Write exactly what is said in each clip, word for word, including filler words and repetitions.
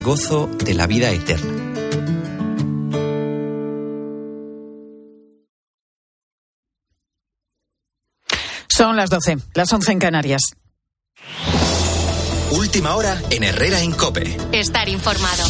gozo de la vida eterna. Son las doce, las once en Canarias. Última hora en Herrera en COPE. Estar informado.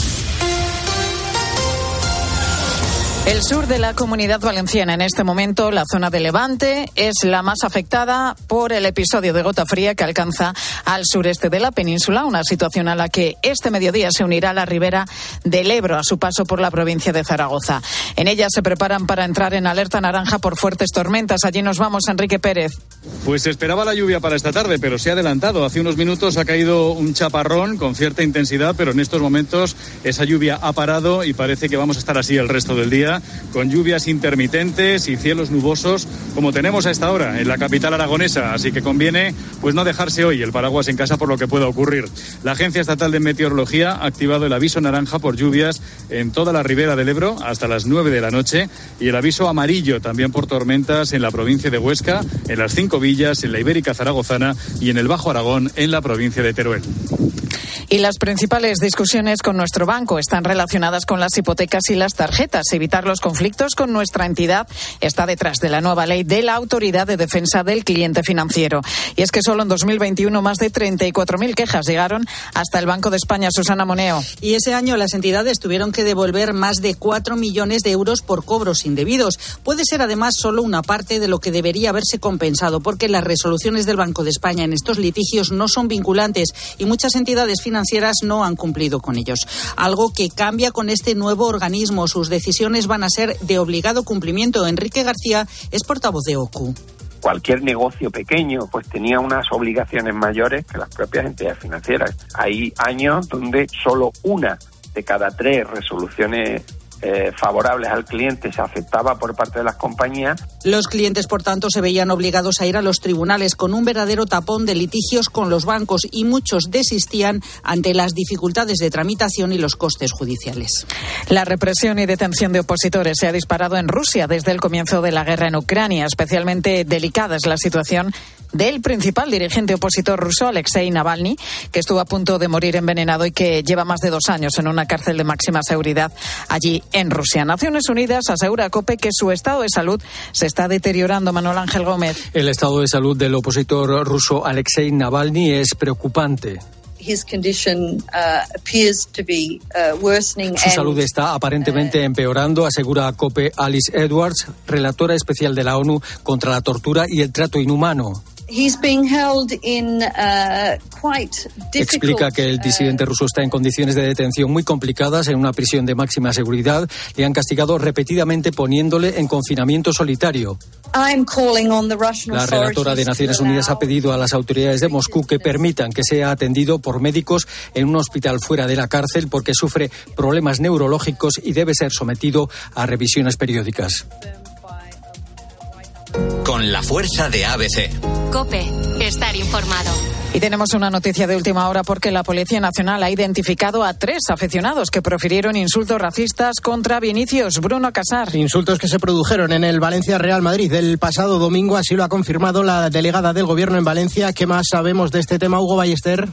El sur de la Comunidad Valenciana, en este momento, la zona de Levante, es la más afectada por el episodio de gota fría que alcanza al sureste de la península, una situación a la que este mediodía se unirá la ribera del Ebro a su paso por la provincia de Zaragoza. En ella se preparan para entrar en alerta naranja por fuertes tormentas. Allí nos vamos, Enrique Pérez. Pues se esperaba la lluvia para esta tarde, pero se ha adelantado. Hace unos minutos ha caído un chaparrón con cierta intensidad, pero en estos momentos esa lluvia ha parado y parece que vamos a estar así el resto del día, con lluvias intermitentes y cielos nubosos, como tenemos a esta hora en la capital aragonesa. Así que conviene pues no dejarse hoy el paraguas en casa por lo que pueda ocurrir. La Agencia Estatal de Meteorología ha activado el aviso naranja por lluvias en toda la ribera del Ebro hasta las nueve de la noche y el aviso amarillo también por tormentas en la provincia de Huesca, en las Cinco Villas, en la Ibérica Zaragozana y en el Bajo Aragón, en la provincia de Teruel. Y las principales discusiones con nuestro banco están relacionadas con las hipotecas y las tarjetas. Evitar los conflictos con nuestra entidad está detrás de la nueva ley de la Autoridad de Defensa del Cliente Financiero. Y es que solo en dos mil veintiuno más de treinta y cuatro mil quejas llegaron hasta el Banco de España. Susana Moneo. Y ese año las entidades tuvieron que devolver más de cuatro millones de euros por cobros indebidos. Puede ser además solo una parte de lo que debería haberse compensado, porque las resoluciones del Banco de España en estos litigios no son vinculantes y muchas entidades financieras no han cumplido con ellos. Algo que cambia con este nuevo organismo. Sus decisiones van a ser de obligado cumplimiento. Enrique García es portavoz de O C U. Cualquier negocio pequeño pues tenía unas obligaciones mayores que las propias entidades financieras. Hay años donde solo una de cada tres resoluciones Eh, favorables al cliente se aceptaba por parte de las compañías. Los clientes, por tanto, se veían obligados a ir a los tribunales con un verdadero tapón de litigios con los bancos y muchos desistían ante las dificultades de tramitación y los costes judiciales. La represión y detención de opositores se ha disparado en Rusia desde el comienzo de la guerra en Ucrania. Especialmente delicada es la situación del principal dirigente opositor ruso, Alexei Navalny, que estuvo a punto de morir envenenado y que lleva más de dos años en una cárcel de máxima seguridad allí en Rusia. Naciones Unidas asegura a COPE que su estado de salud se está deteriorando. Manuel Ángel Gómez. El estado de salud del opositor ruso Alexei Navalny es preocupante. His condition, uh, appears to be, uh, worsening. Su salud está aparentemente empeorando, asegura a COPE Alice Edwards, relatora especial de la ONU contra la tortura y el trato inhumano. He's being held in, uh, quite difficult, Explica que el disidente ruso está en condiciones de detención muy complicadas en una prisión de máxima seguridad. Le han castigado repetidamente poniéndole en confinamiento solitario. I'm calling on the Russian La relatora de Naciones Unidas ha pedido a las autoridades de Moscú que permitan que sea atendido por médicos en un hospital fuera de la cárcel porque sufre problemas neurológicos y debe ser sometido a revisiones periódicas. Con la fuerza de A B C. COPE. Estar informado. Y tenemos una noticia de última hora porque la Policía Nacional ha identificado a tres aficionados que profirieron insultos racistas contra Vinicius. Bruno Casar. Insultos que se produjeron en el Valencia Real Madrid el pasado domingo, así lo ha confirmado la delegada del Gobierno en Valencia. ¿Qué más sabemos de este tema, Hugo Ballester?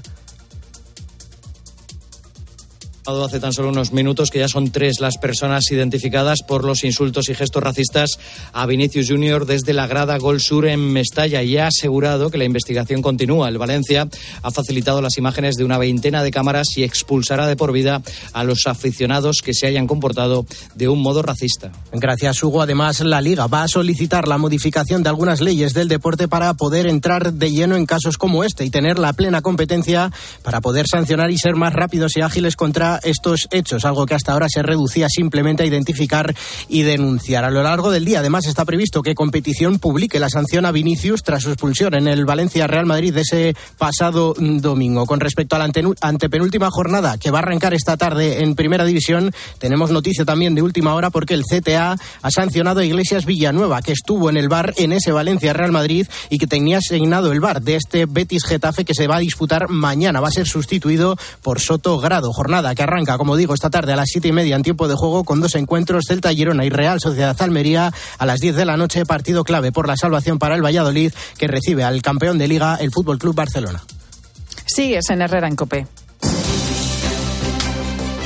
Hace tan solo unos minutos que ya son tres las personas identificadas por los insultos y gestos racistas a Vinicius Junior desde la grada Gol Sur en Mestalla y ha asegurado que la investigación continúa. El Valencia ha facilitado las imágenes de una veintena de cámaras y expulsará de por vida a los aficionados que se hayan comportado de un modo racista. Gracias, Hugo. Además, la Liga va a solicitar la modificación de algunas leyes del deporte para poder entrar de lleno en casos como este y tener la plena competencia para poder sancionar y ser más rápidos y ágiles contra estos hechos, algo que hasta ahora se reducía simplemente a identificar y denunciar. A lo largo del día, además, está previsto que Competición publique la sanción a Vinicius tras su expulsión en el Valencia Real Madrid de ese pasado domingo. Con respecto a la antepenúltima jornada que va a arrancar esta tarde en Primera División, tenemos noticia también de última hora porque el C T A ha sancionado a Iglesias Villanueva, que estuvo en el V A R en ese Valencia Real Madrid y que tenía asignado el V A R de este Betis Getafe que se va a disputar mañana. Va a ser sustituido por Soto Grado. Jornada que arranca, como digo, esta tarde a las siete y media en tiempo de juego con dos encuentros: Celta Girona y Real Sociedad Almería a las diez de la noche, partido clave por la salvación para el Valladolid, que recibe al campeón de Liga, el Fútbol Club Barcelona. Sigues en Herrera en COPE.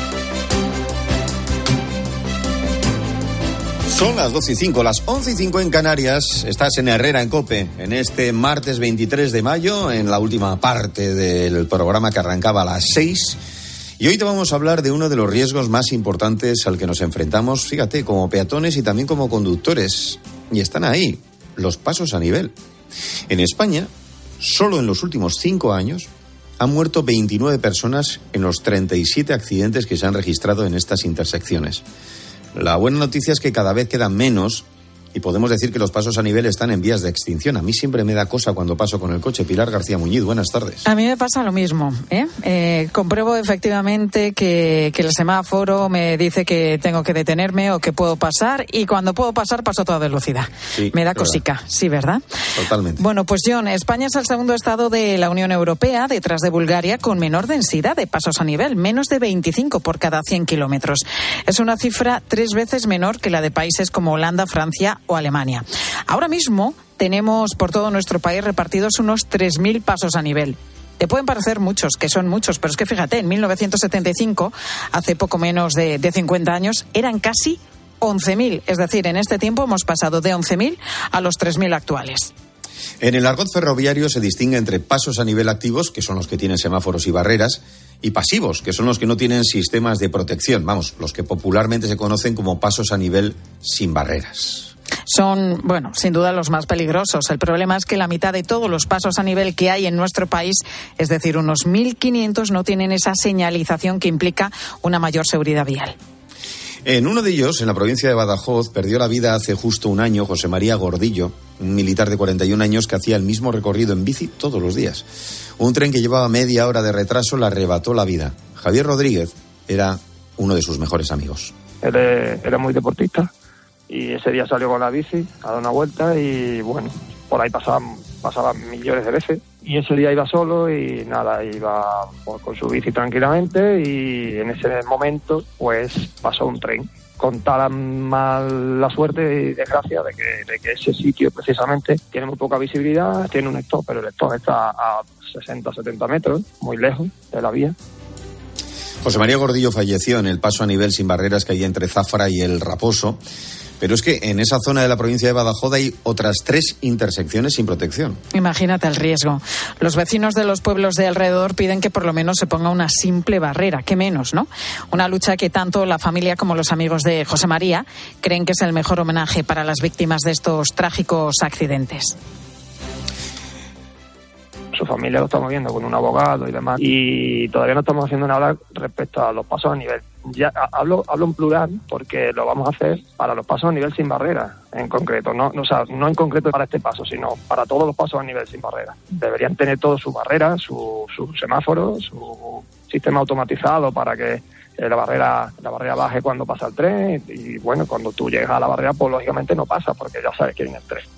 Son las doce y cinco, las once y cinco en Canarias. Estás en Herrera en COPE, en este martes veintitrés de mayo, en la última parte del programa que arrancaba a las seis. Y hoy te vamos a hablar de uno de los riesgos más importantes al que nos enfrentamos, fíjate, como peatones y también como conductores. Y están ahí, los pasos a nivel. En España, solo en los últimos cinco años, han muerto veintinueve personas en los treinta y siete accidentes que se han registrado en estas intersecciones. La buena noticia es que cada vez quedan menos y podemos decir que los pasos a nivel están en vías de extinción. A mí siempre me da cosa cuando paso con el coche. Pilar García Muñiz, buenas tardes. A mí me pasa lo mismo, ¿eh? Eh, compruebo efectivamente que, que el semáforo me dice que tengo que detenerme o que puedo pasar, y cuando puedo pasar paso a toda velocidad. Sí, me da cosica, verdad. Sí, ¿verdad? Totalmente. Bueno, pues John, España es el segundo estado de la Unión Europea, detrás de Bulgaria, con menor densidad de pasos a nivel, menos de veinticinco por cada cien kilómetros. Es una cifra tres veces menor que la de países como Holanda, Francia o Alemania. Ahora mismo tenemos por todo nuestro país repartidos unos tres mil pasos a nivel. Te pueden parecer muchos, que son muchos, pero es que fíjate, en mil novecientos setenta y cinco, hace poco menos de, de cincuenta años, eran casi once mil. Es decir, en este tiempo hemos pasado de once mil a los tres mil actuales. En el argot ferroviario se distingue entre pasos a nivel activos, que son los que tienen semáforos y barreras, y pasivos, que son los que no tienen sistemas de protección, vamos, los que popularmente se conocen como pasos a nivel sin barreras. Son, bueno, sin duda los más peligrosos. El problema es que la mitad de todos los pasos a nivel que hay en nuestro país, es decir, unos mil quinientos, no tienen esa señalización que implica una mayor seguridad vial. En uno de ellos, en la provincia de Badajoz, perdió la vida hace justo un año José María Gordillo, un militar de cuarenta y un años que hacía el mismo recorrido en bici todos los días. Un tren que llevaba media hora de retraso le arrebató la vida. Javier Rodríguez era uno de sus mejores amigos. Él era muy deportista y ese día salió con la bici a dar una vuelta y bueno, por ahí pasaban, pasaban millones de veces. Y ese día iba solo y nada, iba con su bici tranquilamente y en ese momento pues pasó un tren. Con tan mal la suerte y desgracia de que, de que ese sitio precisamente tiene muy poca visibilidad, tiene un stop, pero el stop está a sesenta, setenta metros, muy lejos de la vía. José María Gordillo falleció en el paso a nivel sin barreras que hay entre Zafra y El Raposo. Pero es que en esa zona de la provincia de Badajoz hay otras tres intersecciones sin protección. Imagínate el riesgo. Los vecinos de los pueblos de alrededor piden que por lo menos se ponga una simple barrera, que menos, ¿no? Una lucha que tanto la familia como los amigos de José María creen que es el mejor homenaje para las víctimas de estos trágicos accidentes. Su familia lo estamos viendo con un abogado y demás, y todavía no estamos haciendo nada respecto a los pasos a nivel. Ya hablo hablo en plural porque lo vamos a hacer para los pasos a nivel sin barrera, en concreto, no, no, o sea, no en concreto para este paso, sino para todos los pasos a nivel sin barrera. Deberían tener todos sus barreras, su, su semáforo, su sistema automatizado para que eh, la barrera la barrera baje cuando pasa el tren y bueno, cuando tú llegas a la barrera pues lógicamente no pasa porque ya sabes que viene el tren.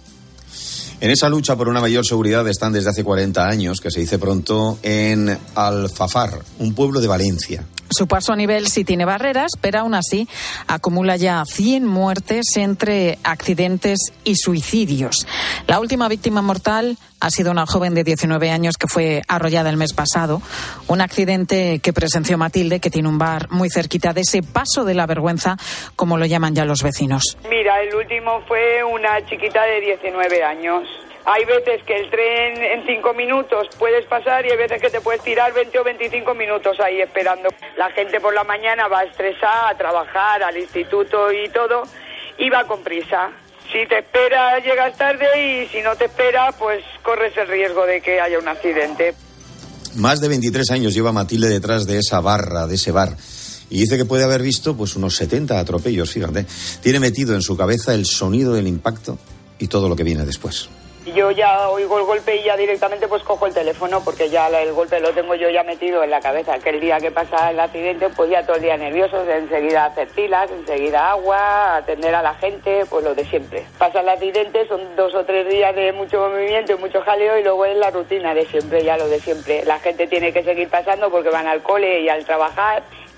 En esa lucha por una mayor seguridad están desde hace cuarenta años, que se dice pronto, en Alfafar, un pueblo de Valencia. Su paso a nivel sí tiene barreras, pero aún así acumula ya cien muertes entre accidentes y suicidios. La última víctima mortal ha sido una joven de diecinueve años que fue arrollada el mes pasado. Un accidente que presenció Matilde, que tiene un bar muy cerquita de ese paso de la vergüenza, como lo llaman ya los vecinos. Mira, el último fue una chiquita de diecinueve años. Hay veces que el tren en cinco minutos puedes pasar y hay veces que te puedes tirar veinte o veinticinco minutos ahí esperando. La gente por la mañana va estresada a trabajar, al instituto y todo, y va con prisa. Si te espera, llegas tarde, y si no te espera, pues corres el riesgo de que haya un accidente. Más de veintitrés años lleva Matilde detrás de esa barra, de ese bar. Y dice que puede haber visto pues unos setenta atropellos, fíjate. Tiene metido en su cabeza el sonido del impacto y todo lo que viene después. Yo ya oigo el golpe y ya directamente pues cojo el teléfono porque ya el golpe lo tengo yo ya metido en la cabeza. Que el día que pasa el accidente pues ya todo el día nervioso, enseguida hacer filas, enseguida agua, atender a la gente, pues lo de siempre. Pasa el accidente, son dos o tres días de mucho movimiento y mucho jaleo y luego es la rutina de siempre, ya lo de siempre. La gente tiene que seguir pasando porque van al cole y al trabajar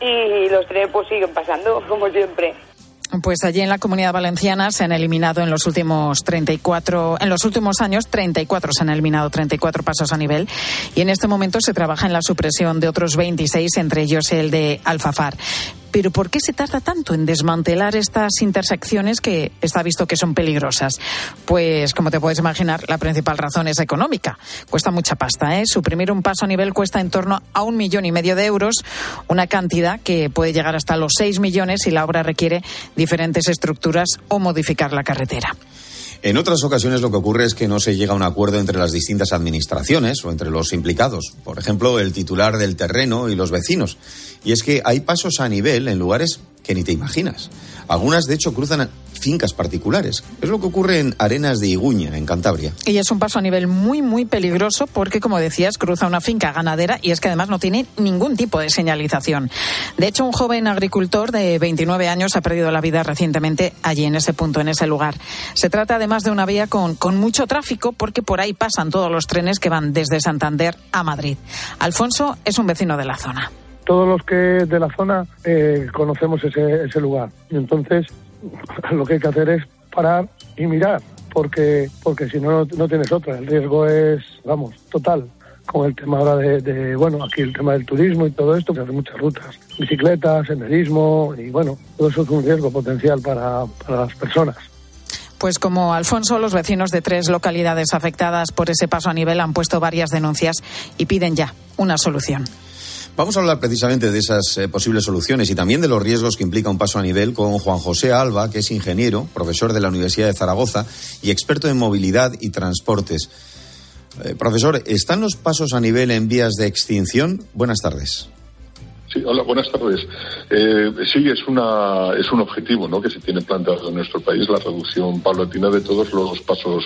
y los trenes pues siguen pasando como siempre. Pues allí en la Comunidad Valenciana se han eliminado en los últimos treinta y cuatro, en los últimos años treinta y cuatro se han eliminado treinta y cuatro pasos a nivel y en este momento se trabaja en la supresión de otros veintiséis, entre ellos el de Alfafar. Pero ¿por qué se tarda tanto en desmantelar estas intersecciones que está visto que son peligrosas? Pues, como te puedes imaginar, la principal razón es económica. Cuesta mucha pasta, ¿eh? Suprimir un paso a nivel cuesta en torno a un millón y medio de euros, una cantidad que puede llegar hasta los seis millones si la obra requiere diferentes estructuras o modificar la carretera. En otras ocasiones lo que ocurre es que no se llega a un acuerdo entre las distintas administraciones o entre los implicados. Por ejemplo, el titular del terreno y los vecinos. Y es que hay pasos a nivel en lugares que ni te imaginas. Algunas, de hecho, cruzan fincas particulares. Es lo que ocurre en Arenas de Iguña, en Cantabria. Y es un paso a nivel muy, muy peligroso porque, como decías, cruza una finca ganadera y es que además no tiene ningún tipo de señalización. De hecho, un joven agricultor de veintinueve años ha perdido la vida recientemente allí, en ese punto, en ese lugar. Se trata además de una vía con, con mucho tráfico porque por ahí pasan todos los trenes que van desde Santander a Madrid. Alfonso es un vecino de la zona. Todos los que de la zona eh, conocemos ese, ese lugar. Y entonces lo que hay que hacer es parar y mirar, porque porque si no, no tienes otra. El riesgo es, vamos, total. Con el tema ahora de, de, bueno, aquí el tema del turismo y todo esto, se hacen muchas rutas. Bicicletas, senderismo y, bueno, todo eso es un riesgo potencial para, para las personas. Pues como Alfonso, los vecinos de tres localidades afectadas por ese paso a nivel han puesto varias denuncias y piden ya una solución. Vamos a hablar precisamente de esas eh, posibles soluciones y también de los riesgos que implica un paso a nivel con Juan José Alba, que es ingeniero, profesor de la Universidad de Zaragoza y experto en movilidad y transportes. Eh, profesor, ¿están los pasos a nivel en vías de extinción? Buenas tardes. Sí, hola, buenas tardes. Eh, sí, es una es un objetivo, ¿no?, que se tiene planteado en nuestro país, la reducción paulatina de todos los pasos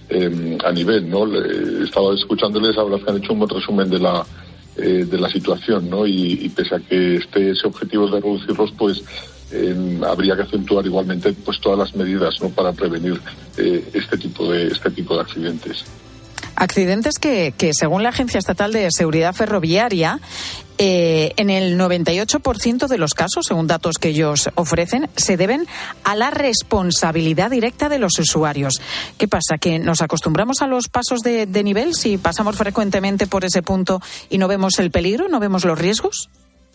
eh, a nivel, ¿no? Le, estaba escuchándoles, la verdad que han hecho un buen resumen de la eh, de la situación, ¿no? Y, y pese a que este ese objetivo de reducirlos, pues eh, habría que acentuar igualmente pues todas las medidas, ¿no?, para prevenir eh, este tipo de este tipo de accidentes. Accidentes que, que según la Agencia Estatal de Seguridad Ferroviaria, eh, en el noventa y ocho por ciento de los casos, según datos que ellos ofrecen, se deben a la responsabilidad directa de los usuarios. ¿Qué pasa? ¿Que nos acostumbramos a los pasos de, de nivel si pasamos frecuentemente por ese punto y no vemos el peligro, no vemos los riesgos?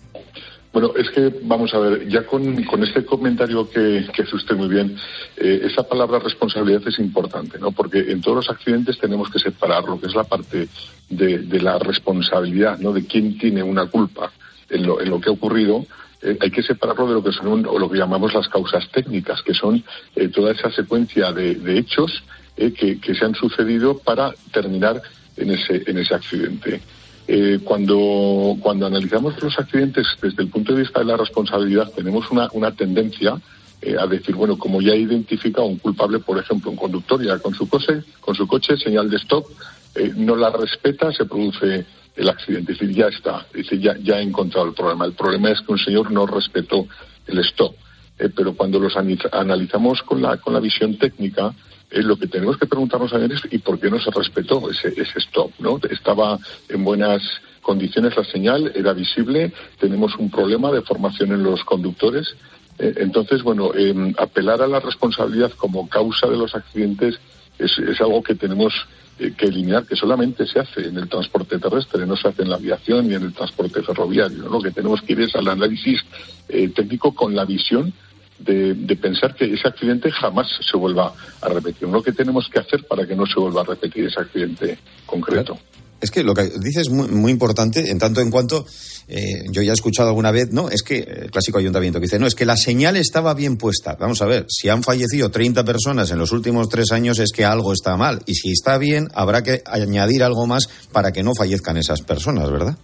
Bueno, es que, vamos a ver, ya con, con este comentario que, que hace usted muy bien, eh, esa palabra responsabilidad es importante, ¿no? Porque en todos los accidentes tenemos que separar lo que es la parte de, de la responsabilidad, ¿no?, de quién tiene una culpa en lo, en lo que ha ocurrido. Eh, hay que separarlo de lo que son un, o lo que llamamos las causas técnicas, que son eh, toda esa secuencia de, de hechos eh, que, que se han sucedido para terminar en ese, en ese accidente. Eh, cuando cuando analizamos los accidentes desde el punto de vista de la responsabilidad, tenemos una, una tendencia eh, a decir, bueno, como ya he identificado un culpable, por ejemplo, un conductor ya con su coche, con su coche, señal de stop, eh, no la respeta, se produce el accidente. Es decir, ya está, es decir, ya, ya he encontrado el problema. El problema es que un señor no respetó el stop. Eh, pero cuando los analizamos con la, con la visión técnica, Eh, lo que tenemos que preguntarnos también es ¿y por qué no se respetó ese, ese stop, ¿no? Estaba en buenas condiciones la señal, era visible, tenemos un problema de formación en los conductores. Eh, entonces, bueno, eh, apelar a la responsabilidad como causa de los accidentes es, es algo que tenemos eh, que eliminar, que solamente se hace en el transporte terrestre, no se hace en la aviación ni en el transporte ferroviario, ¿no? Lo que tenemos que ir es al análisis eh, técnico con la visión De, de pensar que ese accidente jamás se vuelva a repetir. Lo que tenemos que hacer para que no se vuelva a repetir ese accidente concreto. Claro. Es que lo que dices es muy, muy importante, en tanto en cuanto, eh, yo ya he escuchado alguna vez, ¿no? Es que el clásico ayuntamiento que dice, no, es que la señal estaba bien puesta. Vamos a ver, si han fallecido treinta personas en los últimos tres años es que algo está mal. Y si está bien, habrá que añadir algo más para que no fallezcan esas personas, ¿verdad?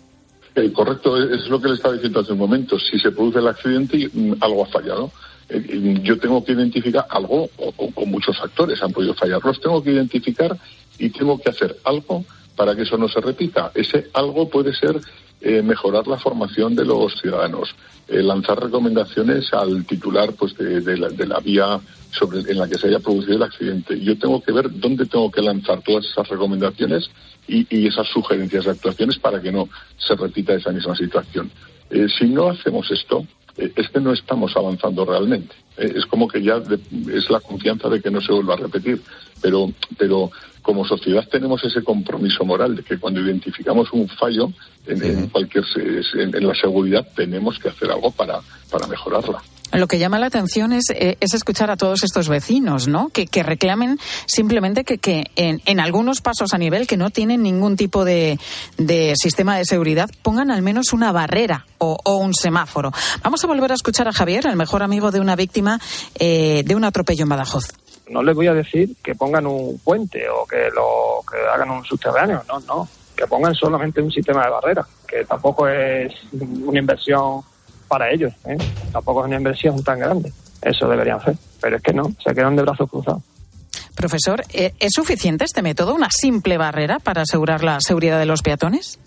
Eh, correcto, es lo que le estaba diciendo hace un momento. Si se produce el accidente, algo ha fallado. Eh, yo tengo que identificar algo, o, o, o muchos factores han podido fallar. Los tengo que identificar y tengo que hacer algo para que eso no se repita. Ese algo puede ser eh, mejorar la formación de los ciudadanos, eh, lanzar recomendaciones al titular pues de, de, la, de la vía sobre en la que se haya producido el accidente. Yo tengo que ver dónde tengo que lanzar todas esas recomendaciones y, y esas sugerencias de actuaciones para que no se repita esa misma situación. Eh, si no hacemos esto, eh, es que no estamos avanzando realmente. Eh, es como que ya de, es la confianza de que no se vuelva a repetir. Pero, pero como sociedad tenemos ese compromiso moral de que cuando identificamos un fallo en, en cualquier en, en la seguridad tenemos que hacer algo para, para mejorarla. Lo que llama la atención es, eh, es escuchar a todos estos vecinos, ¿no? Que, que reclamen simplemente que, que en, en algunos pasos a nivel que no tienen ningún tipo de, de sistema de seguridad pongan al menos una barrera o, o un semáforo. Vamos a volver a escuchar a Javier, el mejor amigo de una víctima eh, de un atropello en Badajoz. No les voy a decir que pongan un puente o que lo que hagan un subterráneo, no, no. Que pongan solamente un sistema de barreras, que tampoco es una inversión para ellos, ¿eh? Tampoco es una inversión tan grande. Eso deberían hacer, pero es que no, se quedan de brazos cruzados. Profesor, ¿es suficiente este método, una simple barrera para asegurar la seguridad de los peatones?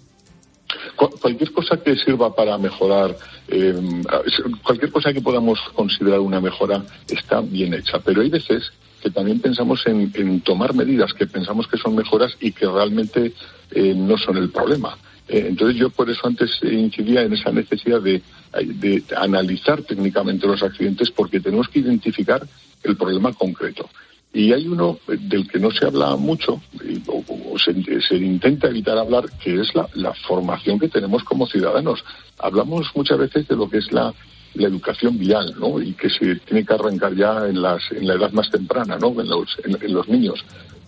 Cualquier cosa que sirva para mejorar, eh, cualquier cosa que podamos considerar una mejora está bien hecha, pero hay veces que también pensamos en, en tomar medidas que pensamos que son mejoras y que realmente eh, no son el problema. Eh, entonces yo por eso antes incidía en esa necesidad de, de analizar técnicamente los accidentes, porque tenemos que identificar el problema concreto. Y hay uno del que no se habla mucho, o, o se, se intenta evitar hablar, que es la, la formación que tenemos como ciudadanos. Hablamos muchas veces de lo que es la, la educación vial, ¿no? Y que se tiene que arrancar ya en, las, en la edad más temprana, ¿no? En los, en, en los niños.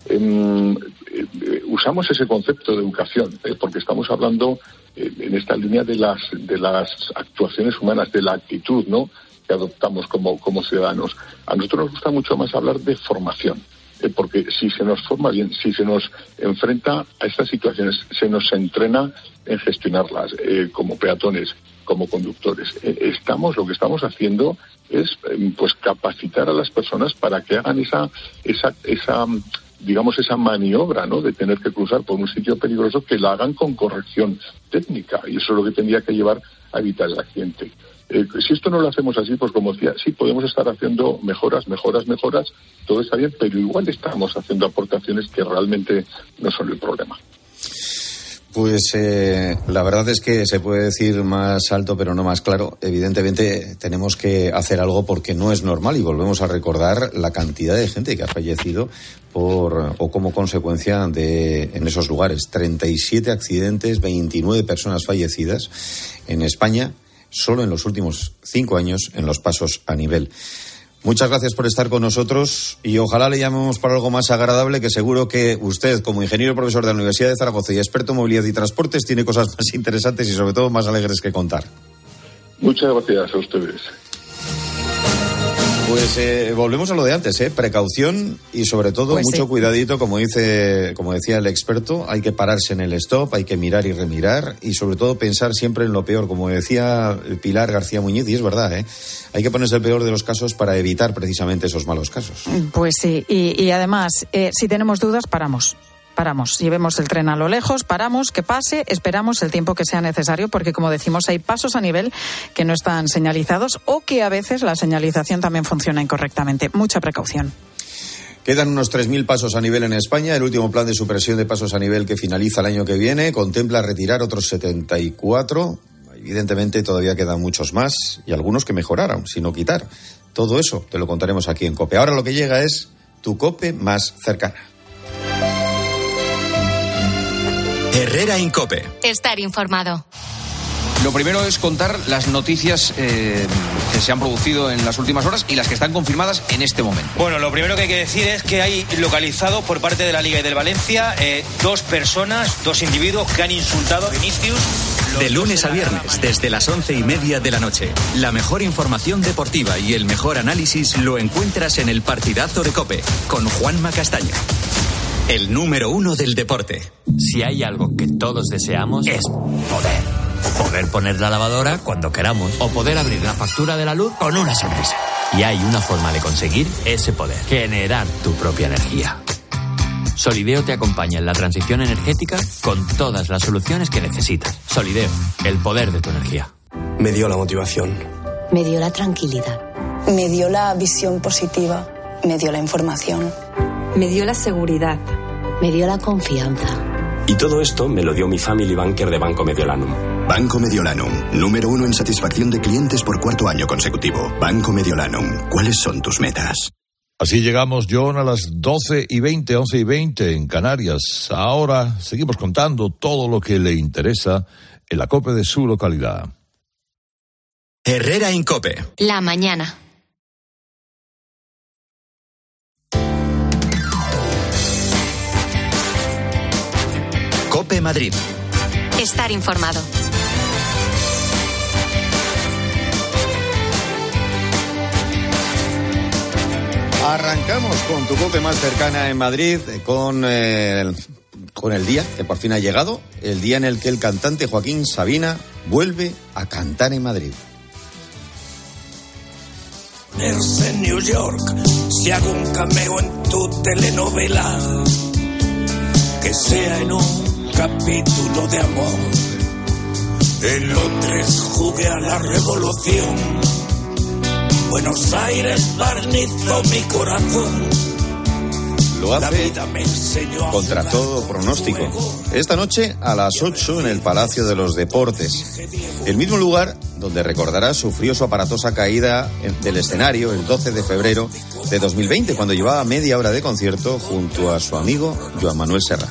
En, eh, usamos ese concepto de educación, eh, porque estamos hablando eh, en esta línea de las, de las actuaciones humanas, de la actitud, ¿no?, que adoptamos como, como ciudadanos. A nosotros nos gusta mucho más hablar de formación, eh, porque si se nos forma bien, si se nos enfrenta a estas situaciones, se nos entrena en gestionarlas eh, como peatones, como conductores. Eh, estamos, lo que estamos haciendo es eh, pues capacitar a las personas para que hagan esa, esa, esa digamos, esa maniobra, ¿no?, de tener que cruzar por un sitio peligroso, que la hagan con corrección técnica, y eso es lo que tendría que llevar a evitar el accidente. Eh, si esto no lo hacemos así, pues como decía, sí podemos estar haciendo mejoras, mejoras, mejoras, todo está bien, pero igual estamos haciendo aportaciones que realmente no son el problema. Pues eh, la verdad es que se puede decir más alto pero no más claro. Evidentemente tenemos que hacer algo porque no es normal, y volvemos a recordar la cantidad de gente que ha fallecido por o como consecuencia de en esos lugares. treinta y siete accidentes, veintinueve personas fallecidas en España solo en los últimos cinco años en los pasos a nivel. Muchas gracias por estar con nosotros, y ojalá le llamemos para algo más agradable, que seguro que usted, como ingeniero profesor de la Universidad de Zaragoza y experto en movilidad y transportes, tiene cosas más interesantes y sobre todo más alegres que contar. Muchas gracias a ustedes. Pues eh, volvemos a lo de antes, ¿eh? Precaución y sobre todo pues mucho sí. cuidadito, como dice, como decía el experto, hay que pararse en el stop, hay que mirar y remirar, y sobre todo pensar siempre en lo peor, como decía Pilar García Muñiz, y es verdad, ¿eh? Hay que ponerse el peor de los casos para evitar precisamente esos malos casos. Pues sí, y, y además, eh, si tenemos dudas, paramos. Paramos, si vemos el tren a lo lejos, paramos, que pase, esperamos el tiempo que sea necesario, porque como decimos, hay pasos a nivel que no están señalizados, o que a veces la señalización también funciona incorrectamente. Mucha precaución. Quedan unos tres mil pasos a nivel en España. El último plan de supresión de pasos a nivel, que finaliza el año que viene, contempla retirar otros setenta y cuatro. Evidentemente todavía quedan muchos más, y algunos que mejorar, aún si no quitar. Todo eso te lo contaremos aquí en COPE. Ahora lo que llega es tu COPE más cercana. Herrera en COPE. Estar informado. Lo primero es contar las noticias eh, que se han producido en las últimas horas y las que están confirmadas en este momento. Bueno, lo primero que hay que decir es que hay localizado por parte de la Liga y del Valencia eh, dos personas, dos individuos que han insultado a Vinicius. De lunes a viernes, desde las once y media de la noche. La mejor información deportiva y el mejor análisis lo encuentras en el Partidazo de COPE, con Juanma Castaño. El número uno del deporte. Si hay algo que todos deseamos es poder. Poder poner la lavadora cuando queramos. O poder abrir la factura de la luz con una sonrisa. Y hay una forma de conseguir ese poder. Generar tu propia energía. Solideo te acompaña en la transición energética con todas las soluciones que necesitas. Solideo, el poder de tu energía. Me dio la motivación. Me dio la tranquilidad. Me dio la visión positiva. Me dio la información. Me dio la seguridad. Me dio la confianza. Y todo esto me lo dio mi family banker de Banco Mediolanum. Banco Mediolanum, número uno en satisfacción de clientes por cuarto año consecutivo. Banco Mediolanum, ¿cuáles son tus metas? Así llegamos, John, a las doce y veinte, once y veinte en Canarias. Ahora seguimos contando todo lo que le interesa en la COPE de su localidad. Herrera en COPE. La mañana. COPE Madrid. Estar informado. Arrancamos con tu COPE más cercana en Madrid, con, eh, con el día que por fin ha llegado, el día en el que el cantante Joaquín Sabina vuelve a cantar en Madrid. En New York, si hago un cameo en tu telenovela, que sea en un capítulo de amor. En Londres jugué a la revolución, Buenos Aires barnizó mi corazón. Lo hace contra todo pronóstico. Esta noche a las ocho en el Palacio de los Deportes. El mismo lugar donde recordará sufrió su aparatosa caída del escenario el doce de febrero de dos mil veinte, cuando llevaba media hora de concierto junto a su amigo Joan Manuel Serrat.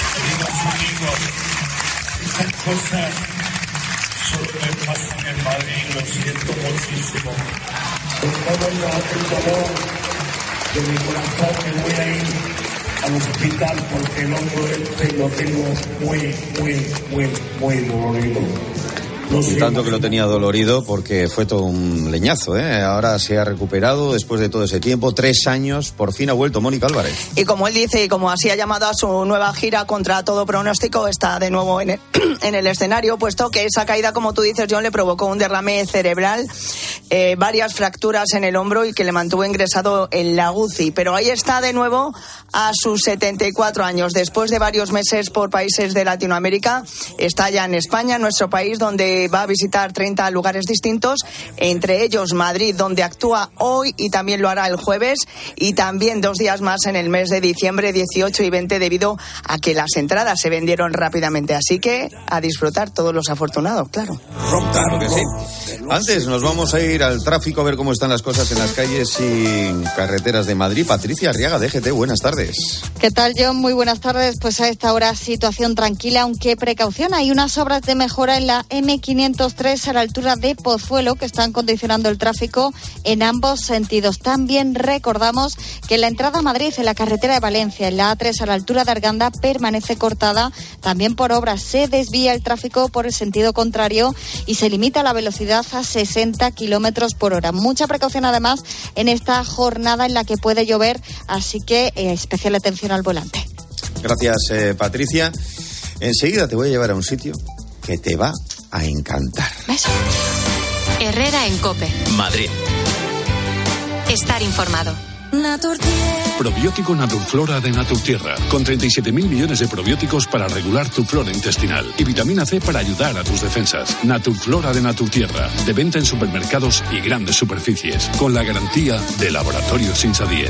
Estas cosas solo me pasan en Madrid, lo siento muchísimo. Con todo el dolor de mi corazón me voy a ir al hospital porque el hombro este lo tengo muy, muy, muy, muy dolorido. Y tanto que lo tenía dolorido porque fue todo un leñazo, ¿eh? Ahora se ha recuperado después de todo ese tiempo, tres años, por fin ha vuelto Mónica Álvarez. Y como él dice, y como así ha llamado a su nueva gira contra todo pronóstico, está de nuevo en el, en el escenario, puesto que esa caída, como tú dices, John, le provocó un derrame cerebral, eh, varias fracturas en el hombro y que le mantuvo ingresado en la U C I. Pero ahí está de nuevo a sus setenta y cuatro años. Después de varios meses por países de Latinoamérica, está ya en España, nuestro país, donde va a visitar treinta lugares distintos, entre ellos Madrid, donde actúa hoy y también lo hará el jueves, y también dos días más en el mes de diciembre, dieciocho y veinte, debido a que las entradas se vendieron rápidamente. Así que a disfrutar todos los afortunados, claro. Claro que sí. Antes nos vamos a ir al tráfico a ver cómo están las cosas en las calles y carreteras de Madrid. Patricia Arriaga, de G T, buenas tardes. ¿Qué tal, John? Muy buenas tardes. Pues a esta hora situación tranquila, aunque precaución. Hay unas obras de mejora en la eme quinientos tres a la altura de Pozuelo que están condicionando el tráfico en ambos sentidos. También recordamos que la entrada a Madrid en la carretera de Valencia, en la A tres a la altura de Arganda, permanece cortada también por obras. Se desvía el tráfico por el sentido contrario y se limita la velocidad a sesenta kilómetros por hora. Mucha precaución además en esta jornada en la que puede llover, así que eh, especial atención al volante. Gracias, eh, Patricia. Enseguida te voy a llevar a un sitio que te va a encantar. ¿Ves? Herrera en COPE. Madrid. Estar informado. Probiótico Naturflora de Naturtierra, con treinta y siete mil millones de probióticos para regular tu flora intestinal y vitamina C para ayudar a tus defensas. Naturflora de Naturtierra, de venta en supermercados y grandes superficies, con la garantía de Laboratorios Insadiet.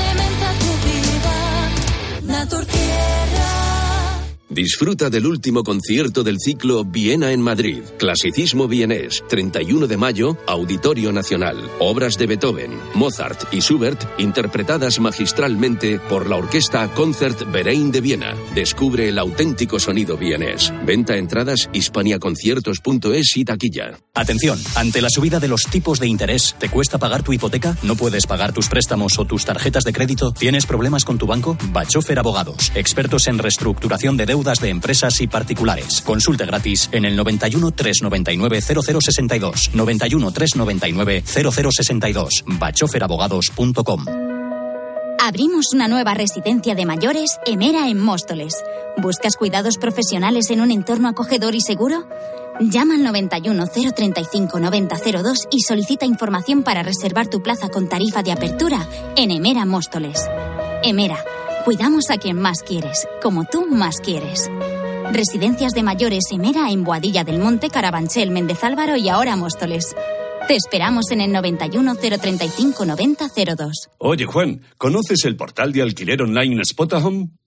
Disfruta del último concierto del ciclo Viena en Madrid. Clasicismo vienés. treinta y uno de mayo, Auditorio Nacional. Obras de Beethoven, Mozart y Schubert interpretadas magistralmente por la orquesta Concert Verein de Viena. Descubre el auténtico sonido vienés. Venta entradas hispaniaconciertos punto es y taquilla. Atención, ante la subida de los tipos de interés, ¿te cuesta pagar tu hipoteca? ¿No puedes pagar tus préstamos o tus tarjetas de crédito? ¿Tienes problemas con tu banco? Bachofer Abogados, expertos en reestructuración de deudas de empresas y particulares. Consulte gratis en el noventa y uno, trescientos noventa y nueve, cero cero sesenta y dos, noventa y uno, trescientos noventa y nueve, cero cero sesenta y dos, bachofer abogados punto com. Abrimos una nueva residencia de mayores, Emera en Móstoles. ¿Buscas cuidados profesionales en un entorno acogedor y seguro? Llama al noventa y uno, cero treinta y cinco, noventa cero dos y solicita información para reservar tu plaza con tarifa de apertura en Emera Móstoles. Emera, cuidamos a quien más quieres, como tú más quieres. Residencias de mayores Emera en Boadilla del Monte, Carabanchel, Méndez Álvaro y ahora Móstoles. Te esperamos en el noventa y uno, cero treinta y cinco, noventa cero dos. Oye, Juan, ¿conoces el portal de alquiler online Spotahome?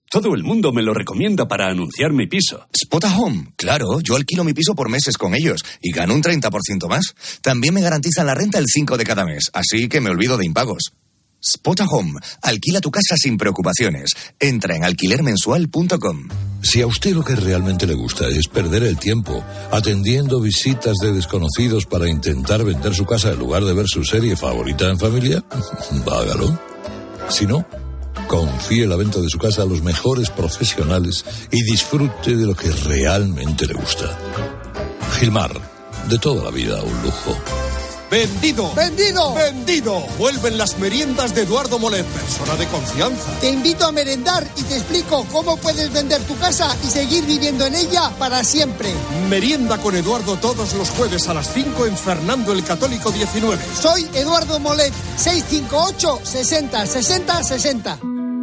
Todo el mundo me lo recomienda para anunciar mi piso. Spotahome, claro, yo alquilo mi piso por meses con ellos y gano un treinta por ciento más. También me garantizan la renta el cinco de cada mes, así que me olvido de impagos. Spotahome, alquila tu casa sin preocupaciones. Entra en alquiler mensual punto com. Si a usted lo que realmente le gusta es perder el tiempo atendiendo visitas de desconocidos para intentar vender su casa en lugar de ver su serie favorita en familia, hágalo. Si no, confíe la venta de su casa a los mejores profesionales y disfrute de lo que realmente le gusta. Gilmar, de toda la vida un lujo. ¡Vendido! ¡Vendido! ¡Vendido! Vuelven las meriendas de Eduardo Molet, persona de confianza. Te invito a merendar y te explico cómo puedes vender tu casa y seguir viviendo en ella para siempre. Merienda con Eduardo todos los jueves a las cinco en Fernando el Católico diecinueve. Soy Eduardo Molet, seis cinco ocho, sesenta, sesenta, sesenta.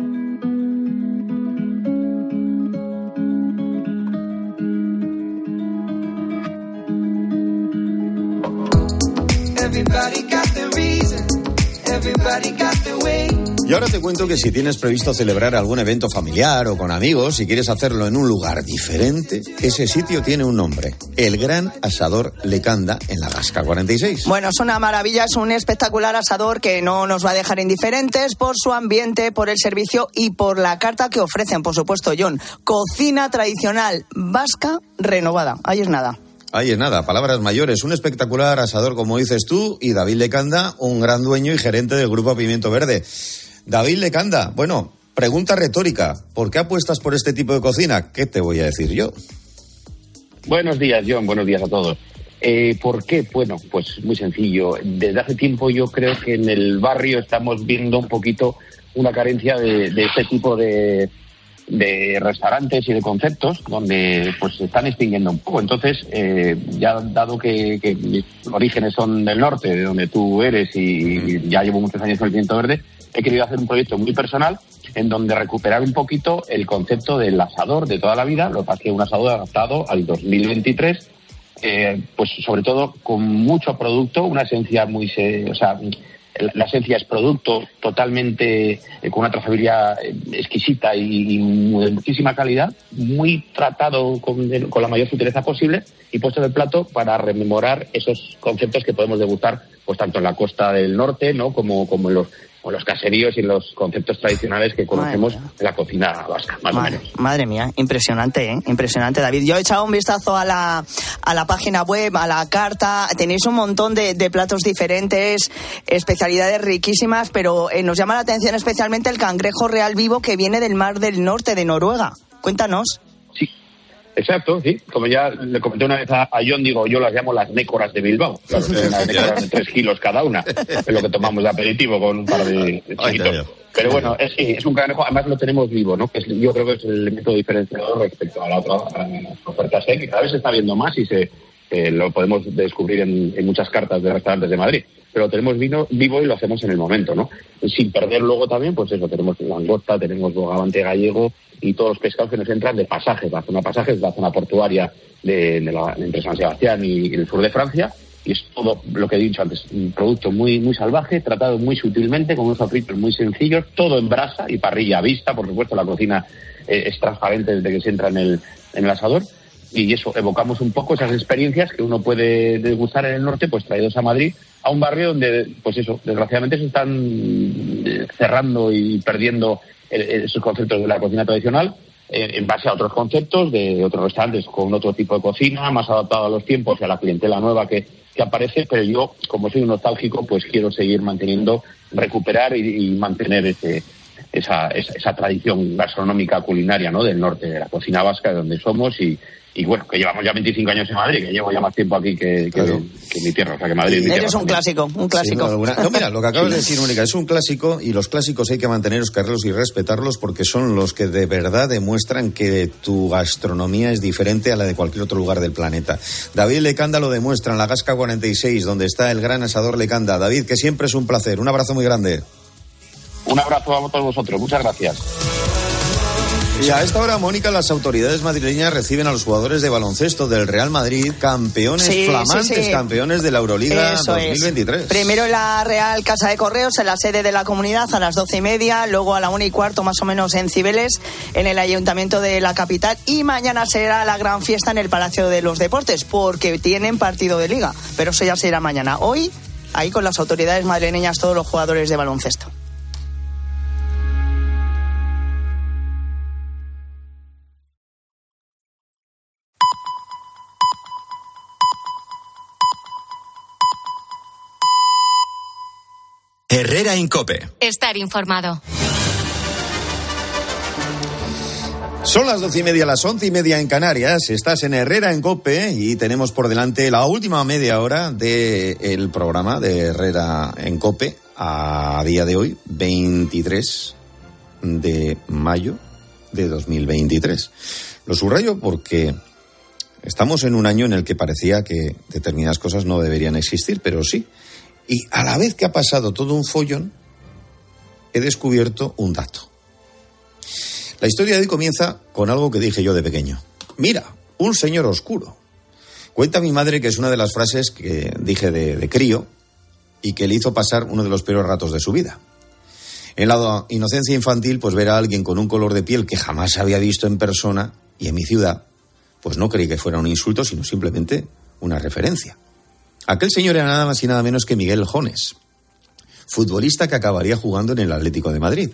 Y ahora te cuento que si tienes previsto celebrar algún evento familiar o con amigos, si quieres hacerlo en un lugar diferente, ese sitio tiene un nombre: el Gran Asador Lecanda, en la Gasca cuarenta y seis. Bueno, es una maravilla, es un espectacular asador que no nos va a dejar indiferentes por su ambiente, por el servicio y por la carta que ofrecen, por supuesto, John. Cocina tradicional vasca renovada. Ahí es nada. Ahí es nada, palabras mayores. Un espectacular asador, como dices tú, y David Lecanda, un gran dueño y gerente del Grupo Pimiento Verde. David Lecanda, bueno, pregunta retórica. ¿Por qué apuestas por este tipo de cocina? ¿Qué te voy a decir yo? Buenos días, John. Buenos días a todos. Eh, ¿Por qué? Bueno, pues muy sencillo. Desde hace tiempo yo creo que en el barrio estamos viendo un poquito una carencia de, de este tipo de... de restaurantes y de conceptos donde pues se están extinguiendo un poco. Entonces, eh, ya dado que, que mis orígenes son del norte, de donde tú eres, y ya llevo muchos años con el Pimiento Verde, he querido hacer un proyecto muy personal en donde recuperar un poquito el concepto del asador de toda la vida, lo que pasa es que es un asador adaptado al dos mil veintitrés, eh, pues sobre todo con mucho producto, una esencia muy... Se, o sea, la esencia es producto totalmente eh, con una trazabilidad exquisita y, y de muchísima calidad, muy tratado con, con la mayor sutileza posible y puesto en el plato para rememorar esos conceptos que podemos degustar pues tanto en la costa del norte, ¿no?, como, como en los o los caseríos y los conceptos tradicionales que conocemos de la cocina vasca, más madre, o menos. Madre mía, impresionante, ¿eh? Impresionante, David. Yo he echado un vistazo a la, a la página web, a la carta. Tenéis un montón de, de platos diferentes, especialidades riquísimas, pero eh, nos llama la atención especialmente el cangrejo real vivo que viene del Mar del Norte, de Noruega. Cuéntanos. Exacto, sí. Como ya le comenté una vez a, a John, digo, yo las llamo las nécoras de Bilbao. Claro, unas nécoras de tres kilos cada una. Es lo que tomamos de aperitivo con un par de, de chiquitos. Pero bueno, es, sí, es un cangrejo, además lo tenemos vivo, ¿no? Que es, yo creo que es el elemento diferenciador respecto a la otra oferta S E C, que cada vez se está viendo más y se eh, lo podemos descubrir en, en muchas cartas de restaurantes de Madrid. Pero lo tenemos vino, vivo y lo hacemos en el momento, ¿no? Sin perder luego también, pues eso, tenemos langosta, tenemos bogavante gallego y todos los pescados que nos entran de pasajes. La zona pasajes es la zona portuaria de, de la, entre San Sebastián y, y el sur de Francia. Y es todo lo que he dicho antes, un producto muy muy salvaje, tratado muy sutilmente, con unos sofritos muy sencillos, todo en brasa y parrilla a vista. Por supuesto, la cocina eh, es transparente desde que se entra en el, en el asador. Y eso, evocamos un poco esas experiencias que uno puede degustar en el norte, pues traídos a Madrid, a un barrio donde, pues eso, desgraciadamente se están cerrando y perdiendo esos conceptos de la cocina tradicional en base a otros conceptos de otros restaurantes con otro tipo de cocina, más adaptado a los tiempos y a la clientela nueva que, que aparece, pero yo, como soy un nostálgico, pues quiero seguir manteniendo, recuperar y, y mantener ese, esa, esa, esa tradición gastronómica culinaria, ¿no?, del norte, de la cocina vasca, de donde somos y Y bueno, que llevamos ya veinticinco años en Madrid, que llevo ya más tiempo aquí que, que, claro. que en mi tierra, o sea que Madrid es mi tierra. Eres un también. clásico, un clásico. Sí, no, no, mira, lo que acabas de decir, Mónica, es un clásico y los clásicos hay que mantenerlos, quererlos y respetarlos porque son los que de verdad demuestran que tu gastronomía es diferente a la de cualquier otro lugar del planeta. David Lecanda lo demuestra en la Gasca cuarenta y seis, donde está el gran asador Lecanda. David, que siempre es un placer. Un abrazo muy grande. Un abrazo a todos vosotros. Muchas gracias. Y a esta hora, Mónica, las autoridades madrileñas reciben a los jugadores de baloncesto del Real Madrid, campeones, sí, flamantes sí, sí. campeones de la Euroliga Eso dos mil veintitrés. Es. Primero en la Real Casa de Correos, en la sede de la comunidad, a las doce y media, luego a la una y cuarto más o menos en Cibeles, en el Ayuntamiento de la capital, y mañana será la gran fiesta en el Palacio de los Deportes, porque tienen partido de liga, pero eso ya será mañana. Hoy, ahí con las autoridades madrileñas, todos los jugadores de baloncesto. Herrera en COPE. Estar informado. Son las doce y media, las once y media en Canarias. Estás en Herrera en COPE y tenemos por delante la última media hora del programa de Herrera en COPE a día de hoy, veintitrés de mayo de dos mil veintitrés. Lo subrayo porque estamos en un año en el que parecía que determinadas cosas no deberían existir, pero sí. Y a la vez que ha pasado todo un follón, he descubierto un dato. La historia de hoy comienza con algo que dije yo de pequeño. Mira, un señor oscuro. Cuenta mi madre que es una de las frases que dije de, de crío y que le hizo pasar uno de los peores ratos de su vida. En la inocencia infantil, pues ver a alguien con un color de piel que jamás había visto en persona y en mi ciudad, pues no creí que fuera un insulto, sino simplemente una referencia. Aquel señor era nada más y nada menos que Miguel Jones, futbolista que acabaría jugando en el Atlético de Madrid.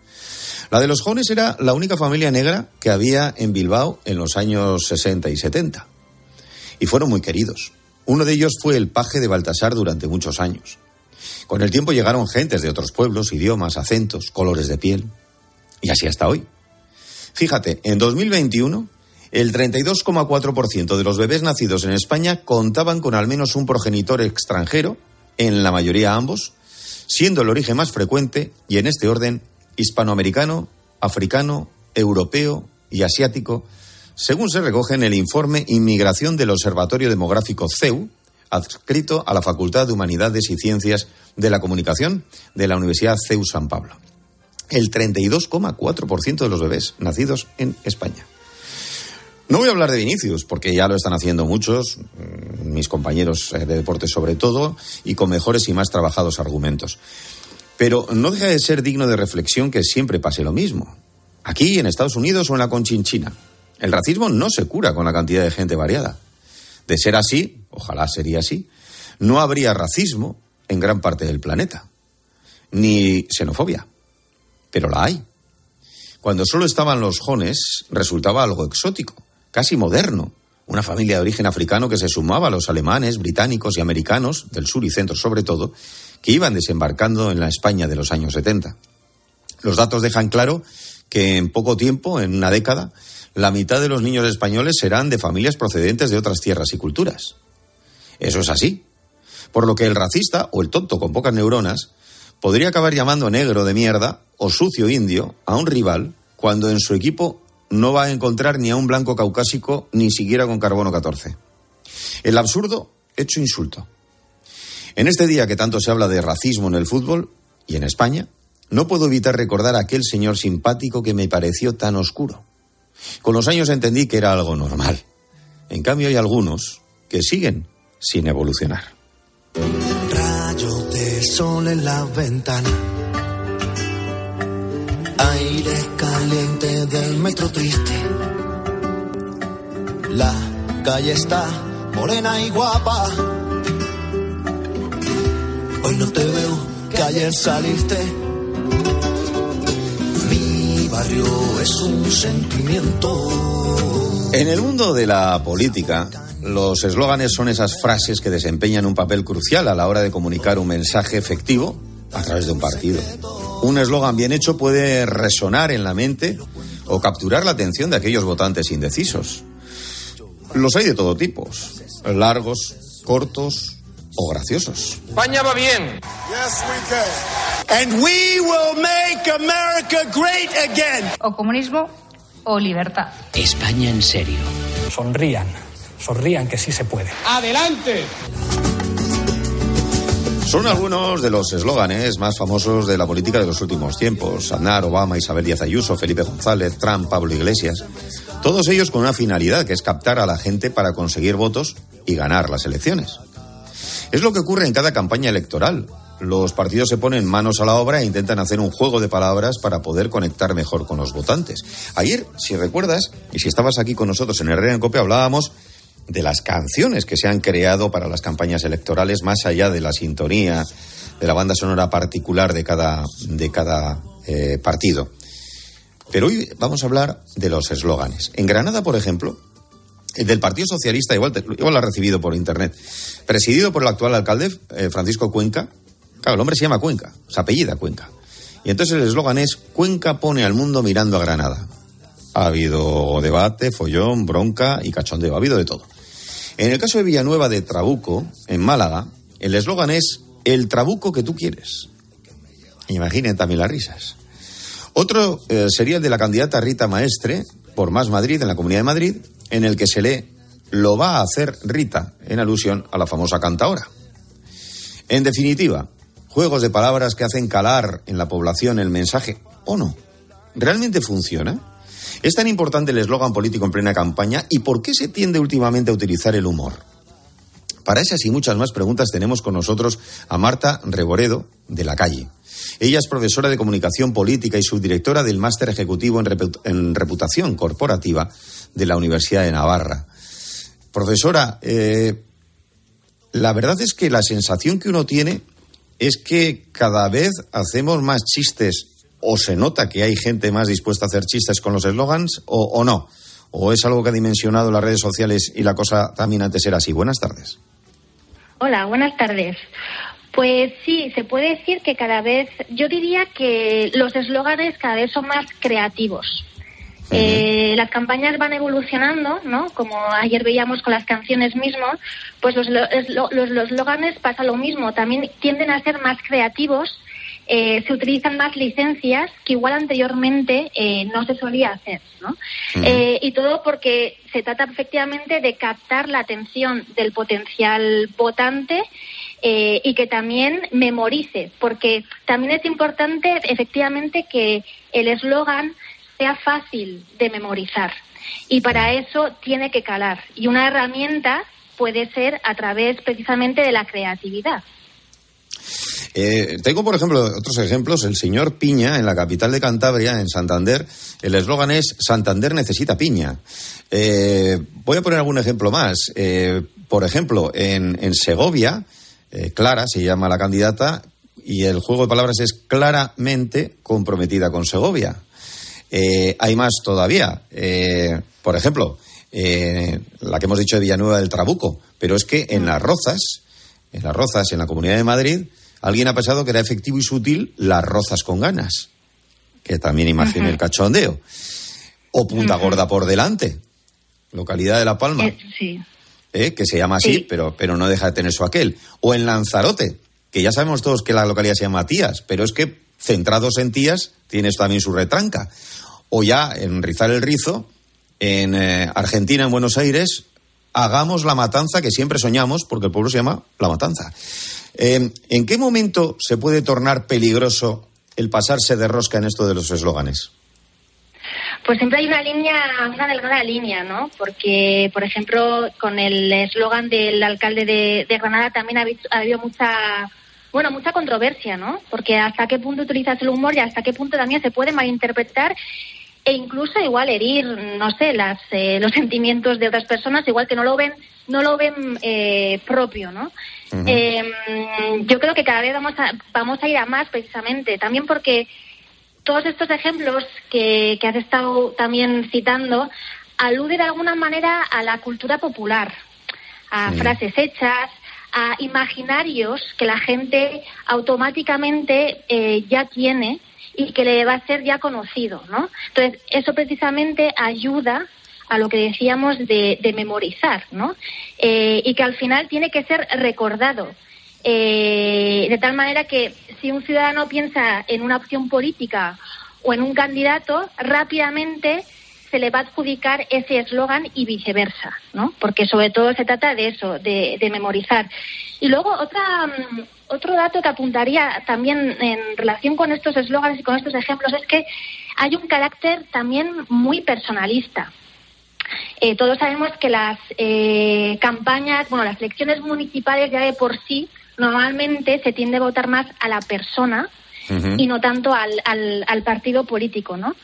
La de los Jones era la única familia negra que había en Bilbao en los años sesenta y setenta. Y fueron muy queridos. Uno de ellos fue el paje de Baltasar durante muchos años. Con el tiempo llegaron gentes de otros pueblos, idiomas, acentos, colores de piel. Y así hasta hoy. Fíjate, en dos mil veintiuno... el treinta y dos coma cuatro por ciento de los bebés nacidos en España contaban con al menos un progenitor extranjero, en la mayoría ambos, siendo el origen más frecuente, y en este orden, hispanoamericano, africano, europeo y asiático, según se recoge en el informe Inmigración del Observatorio Demográfico C E U, adscrito a la Facultad de Humanidades y Ciencias de la Comunicación de la Universidad C E U San Pablo. El treinta y dos coma cuatro por ciento de los bebés nacidos en España. No voy a hablar de Vinicius, porque ya lo están haciendo muchos, mis compañeros de deporte sobre todo, y con mejores y más trabajados argumentos. Pero no deja de ser digno de reflexión que siempre pase lo mismo. Aquí, en Estados Unidos o en la Conchinchina, el racismo no se cura con la cantidad de gente variada. De ser así, ojalá sería así, no habría racismo en gran parte del planeta. Ni xenofobia. Pero la hay. Cuando solo estaban los Jones, resultaba algo exótico, casi moderno. Una familia de origen africano que se sumaba a los alemanes, británicos y americanos, del sur y centro sobre todo, que iban desembarcando en la España de los años setenta. Los datos dejan claro que en poco tiempo, en una década, la mitad de los niños españoles serán de familias procedentes de otras tierras y culturas. Eso es así. Por lo que el racista, o el tonto con pocas neuronas, podría acabar llamando negro de mierda o sucio indio a un rival cuando en su equipo no va a encontrar ni a un blanco caucásico ni siquiera con carbono catorce. El absurdo hecho insulto. En este día que tanto se habla de racismo en el fútbol y en España, no puedo evitar recordar a aquel señor simpático que me pareció tan oscuro. Con los años entendí que era algo normal. En cambio hay algunos que siguen sin evolucionar. Rayo de sol en la ventana, aire caliente del metro triste. La calle está morena y guapa. Hoy no te veo, que ayer saliste. Mi barrio es un sentimiento. En el mundo de la política, los eslóganes son esas frases que desempeñan un papel crucial a la hora de comunicar un mensaje efectivo a través de un partido. Un eslogan bien hecho puede resonar en la mente o capturar la atención de aquellos votantes indecisos. Los hay de todo tipo, largos, cortos o graciosos. España va bien. Yes, we can. And we will make America great again. O comunismo o libertad. España en serio. Sonrían, sonrían que sí se puede. ¡Adelante! Son algunos de los eslóganes más famosos de la política de los últimos tiempos. Aznar, Obama, Isabel Díaz Ayuso, Felipe González, Trump, Pablo Iglesias. Todos ellos con una finalidad, que es captar a la gente para conseguir votos y ganar las elecciones. Es lo que ocurre en cada campaña electoral. Los partidos se ponen manos a la obra e intentan hacer un juego de palabras para poder conectar mejor con los votantes. Ayer, si recuerdas, y si estabas aquí con nosotros en Herrera en Cope, hablábamos de las canciones que se han creado para las campañas electorales, más allá de la sintonía, de la banda sonora particular de cada, de cada eh, partido. Pero hoy vamos a hablar de los eslóganes. En Granada, por ejemplo, el del Partido Socialista, igual, te, igual lo has recibido por internet, presidido por el actual alcalde, eh, Francisco Cuenca. Claro, el hombre se llama Cuenca, se apellida Cuenca. Y entonces el eslogan es: Cuenca pone al mundo mirando a Granada. Ha habido debate, follón, bronca y cachondeo, ha habido de todo. En el caso de Villanueva de Trabuco, en Málaga, el eslogan es: el trabuco que tú quieres. Imaginen también las risas. Otro eh, sería el de la candidata Rita Maestre, por Más Madrid, en la Comunidad de Madrid, en el que se lee: lo va a hacer Rita, en alusión a la famosa cantaora. En definitiva, juegos de palabras que hacen calar en la población el mensaje, ¿o no? ¿Realmente funciona? ¿Es tan importante el eslogan político en plena campaña? ¿Y por qué se tiende últimamente a utilizar el humor? Para esas y muchas más preguntas tenemos con nosotros a Marta Reboredo, de La Calle. Ella es profesora de Comunicación Política y subdirectora del Máster Ejecutivo en, Reput- en Reputación Corporativa de la Universidad de Navarra. Profesora, eh, la verdad es que la sensación que uno tiene es que cada vez hacemos más chistes, o se nota que hay gente más dispuesta a hacer chistes con los eslogans, o, o no. ¿O es algo que ha dimensionado las redes sociales y la cosa también antes era así? Buenas tardes. Hola, buenas tardes. Pues sí, se puede decir que cada vez, yo diría que los eslóganes cada vez son más creativos. Uh-huh. Eh, las campañas van evolucionando, ¿no? Como ayer veíamos con las canciones mismo, pues los los los eslóganes pasa lo mismo, también tienden a ser más creativos. Eh, se utilizan más licencias que igual anteriormente eh, no se solía hacer, ¿no? Uh-huh. Eh, y todo porque se trata efectivamente de captar la atención del potencial votante eh, y que también memorice, porque también es importante efectivamente que el eslogan sea fácil de memorizar y para eso tiene que calar, y una herramienta puede ser a través precisamente de la creatividad. Eh, tengo, por ejemplo, otros ejemplos. El señor Piña, en la capital de Cantabria, en Santander, el eslogan es: Santander necesita piña. Eh, voy a poner algún ejemplo más. Eh, por ejemplo, en, en Segovia, eh, Clara se llama la candidata, y el juego de palabras es: claramente comprometida con Segovia. Eh, hay más todavía. Eh, por ejemplo, eh, la que hemos dicho de Villanueva del Trabuco, pero es que en Las Rozas, en Las Rozas, en la Comunidad de Madrid, alguien ha pensado que era efectivo y sutil Las Rozas con ganas, que también imagina uh-huh. el cachondeo. O Punta uh-huh. Gorda por delante, localidad de La Palma, eh, sí. eh, que se llama así, sí. pero, pero no deja de tener su aquel. O en Lanzarote, que ya sabemos todos que la localidad se llama Tías, pero es que centrados en Tías tienes también su retranca. O ya en Rizar el Rizo, en eh, Argentina, en Buenos Aires, hagamos la matanza que siempre soñamos, porque el pueblo se llama La Matanza. Eh, ¿En qué momento se puede tornar peligroso el pasarse de rosca en esto de los eslóganes? Pues siempre hay una línea, una delgada línea, ¿no? Porque, por ejemplo, con el eslogan del alcalde de, de Granada también ha habido, ha habido mucha, bueno, mucha controversia, ¿no? Porque hasta qué punto utilizas el humor y hasta qué punto también se puede malinterpretar e incluso igual herir, no sé, las eh, los sentimientos de otras personas, igual que no lo ven no lo ven eh, propio, ¿no? Uh-huh. Eh, yo creo que cada vez vamos a vamos a ir a más, precisamente, también porque todos estos ejemplos que, que has estado también citando aluden de alguna manera a la cultura popular, a sí. frases hechas, a imaginarios que la gente automáticamente eh, ya tiene y que le va a ser ya conocido, ¿no? Entonces, eso precisamente ayuda a lo que decíamos de, de memorizar, ¿no? Eh, y que al final tiene que ser recordado. Eh, de tal manera que si un ciudadano piensa en una opción política o en un candidato, rápidamente se le va a adjudicar ese eslogan y viceversa, ¿no? Porque sobre todo se trata de eso, de, de memorizar. Y luego otra otro dato que apuntaría también en relación con estos eslóganes y con estos ejemplos es que hay un carácter también muy personalista. Eh, todos sabemos que las eh, campañas, bueno, las elecciones municipales ya de por sí, normalmente se tiende a votar más a la persona uh-huh. y no tanto al, al, al partido político, ¿no?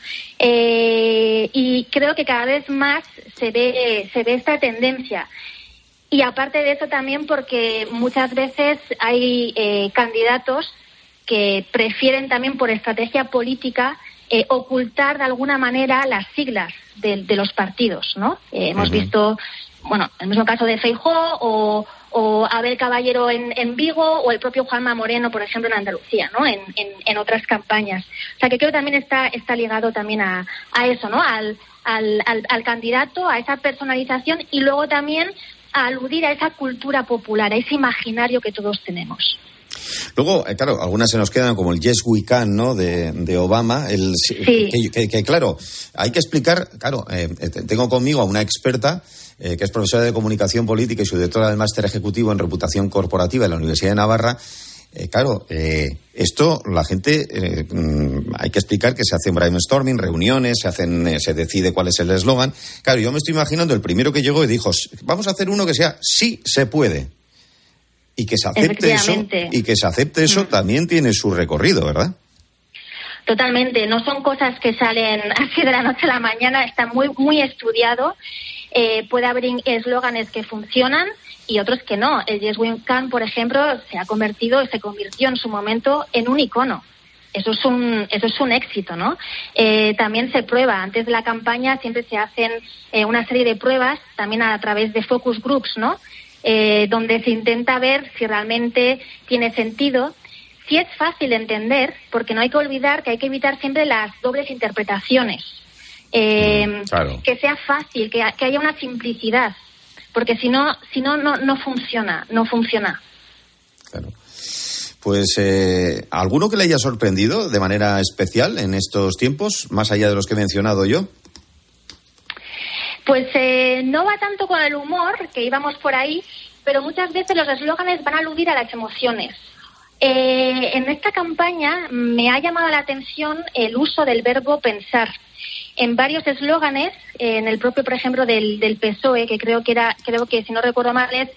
Eh, y creo que cada vez más se ve, se ve esta tendencia. Y aparte de eso también porque muchas veces hay eh, candidatos que prefieren también por estrategia política Eh, ocultar de alguna manera las siglas de, de los partidos, ¿no? Eh, hemos uh-huh. visto, bueno, el mismo caso de Feijóo o, o Abel Caballero en, en Vigo o el propio Juanma Moreno, por ejemplo, en Andalucía, ¿no? En, en, en otras campañas. O sea, que creo que también está, está ligado también a, a eso, ¿no? Al, al, al, al candidato, a esa personalización y luego también a aludir a esa cultura popular, a ese imaginario que todos tenemos. Luego, eh, claro, algunas se nos quedan como el Yes We Can, ¿no?, de, de Obama. El, sí. que, que, que, claro, hay que explicar, claro, eh, tengo conmigo a una experta eh, que es profesora de comunicación política y subdirectora del máster ejecutivo en reputación corporativa de la Universidad de Navarra. Eh, claro, eh, esto la gente, eh, hay que explicar que se hace brainstorming, reuniones, se hacen, eh, se decide cuál es el eslogan. Claro, yo me estoy imaginando el primero que llegó y dijo, vamos a hacer uno que sea sí se puede. Y que se acepte eso, y que se acepte eso mm. también tiene su recorrido, ¿verdad? Totalmente, no son cosas que salen así de la noche a la mañana, está muy muy estudiado. Eh, puede haber eslóganes que funcionan y otros que no. El Yes We Can, por ejemplo, se ha convertido, se convirtió en su momento en un icono. Eso es un eso es un éxito, ¿no? Eh, también se prueba. Antes de la campaña siempre se hacen eh, una serie de pruebas, también a través de focus groups, ¿no? Eh, donde se intenta ver si realmente tiene sentido, si es fácil de entender, porque no hay que olvidar que hay que evitar siempre las dobles interpretaciones. Eh, claro. Que sea fácil, que, que haya una simplicidad, porque si no, si no, no, no funciona, no funciona. Claro. Pues, eh, ¿alguno que le haya sorprendido de manera especial en estos tiempos, más allá de los que he mencionado yo? Pues eh, no va tanto con el humor, que íbamos por ahí, pero muchas veces los eslóganes van a aludir a las emociones. Eh, en esta campaña me ha llamado la atención el uso del verbo pensar. En varios eslóganes, eh, en el propio, por ejemplo, del, del P S O E, que creo que era, creo que si no recuerdo mal es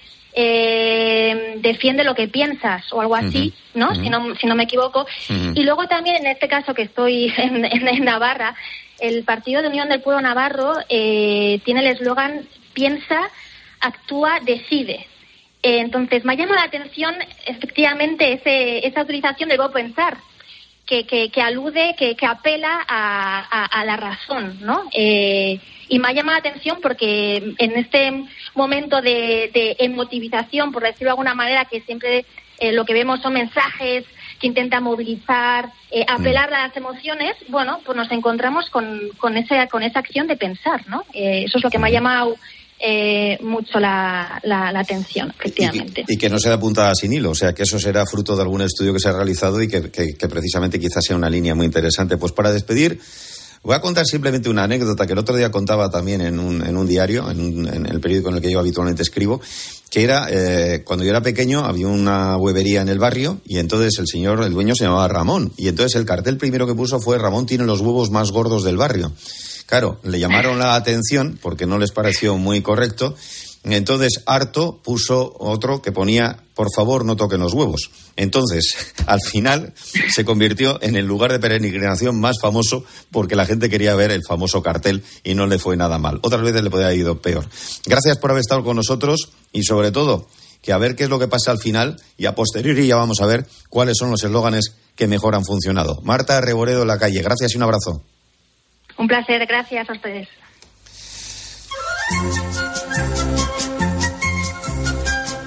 eh, defiende lo que piensas o algo así, uh-huh. ¿no? Uh-huh. Si no, si no me equivoco. Uh-huh. Y luego también en este caso que estoy en, en, en Navarra, el Partido de Unión del Pueblo Navarro eh, tiene el eslogan piensa, actúa, decide. Eh, entonces, me ha llamado la atención efectivamente ese, esa utilización del verbo pensar, que, que, que alude, que, que apela a, a, a la razón, ¿no? Eh, y me ha llamado la atención porque en este momento de, de emotivización, por decirlo de alguna manera, que siempre eh, lo que vemos son mensajes que intenta movilizar, eh, apelar a las emociones, bueno, pues nos encontramos con, con, esa, con esa acción de pensar, ¿no? Eh, eso es lo que me ha llamado eh, mucho la, la, la atención, efectivamente. Y, y que no se da puntada sin hilo, o sea, que eso será fruto de algún estudio que se ha realizado y que, que, que precisamente quizás sea una línea muy interesante. Pues para despedir, voy a contar simplemente una anécdota que el otro día contaba también en un, en un diario, en, un, en el periódico en el que yo habitualmente escribo, que era, eh, cuando yo era pequeño había una huevería en el barrio y entonces el señor, el dueño se llamaba Ramón y entonces el cartel primero que puso fue Ramón tiene los huevos más gordos del barrio. Claro, le llamaron la atención porque no les pareció muy correcto. Entonces, harto puso otro que ponía, por favor, no toquen los huevos. Entonces, al final, se convirtió en el lugar de peregrinación más famoso porque la gente quería ver el famoso cartel y no le fue nada mal. Otras veces le podría haber ido peor. Gracias por haber estado con nosotros y, sobre todo, que a ver qué es lo que pasa al final y a posteriori ya vamos a ver cuáles son los eslóganes que mejor han funcionado. Marta Reboredo en la calle, gracias y un abrazo. Un placer, gracias a ustedes.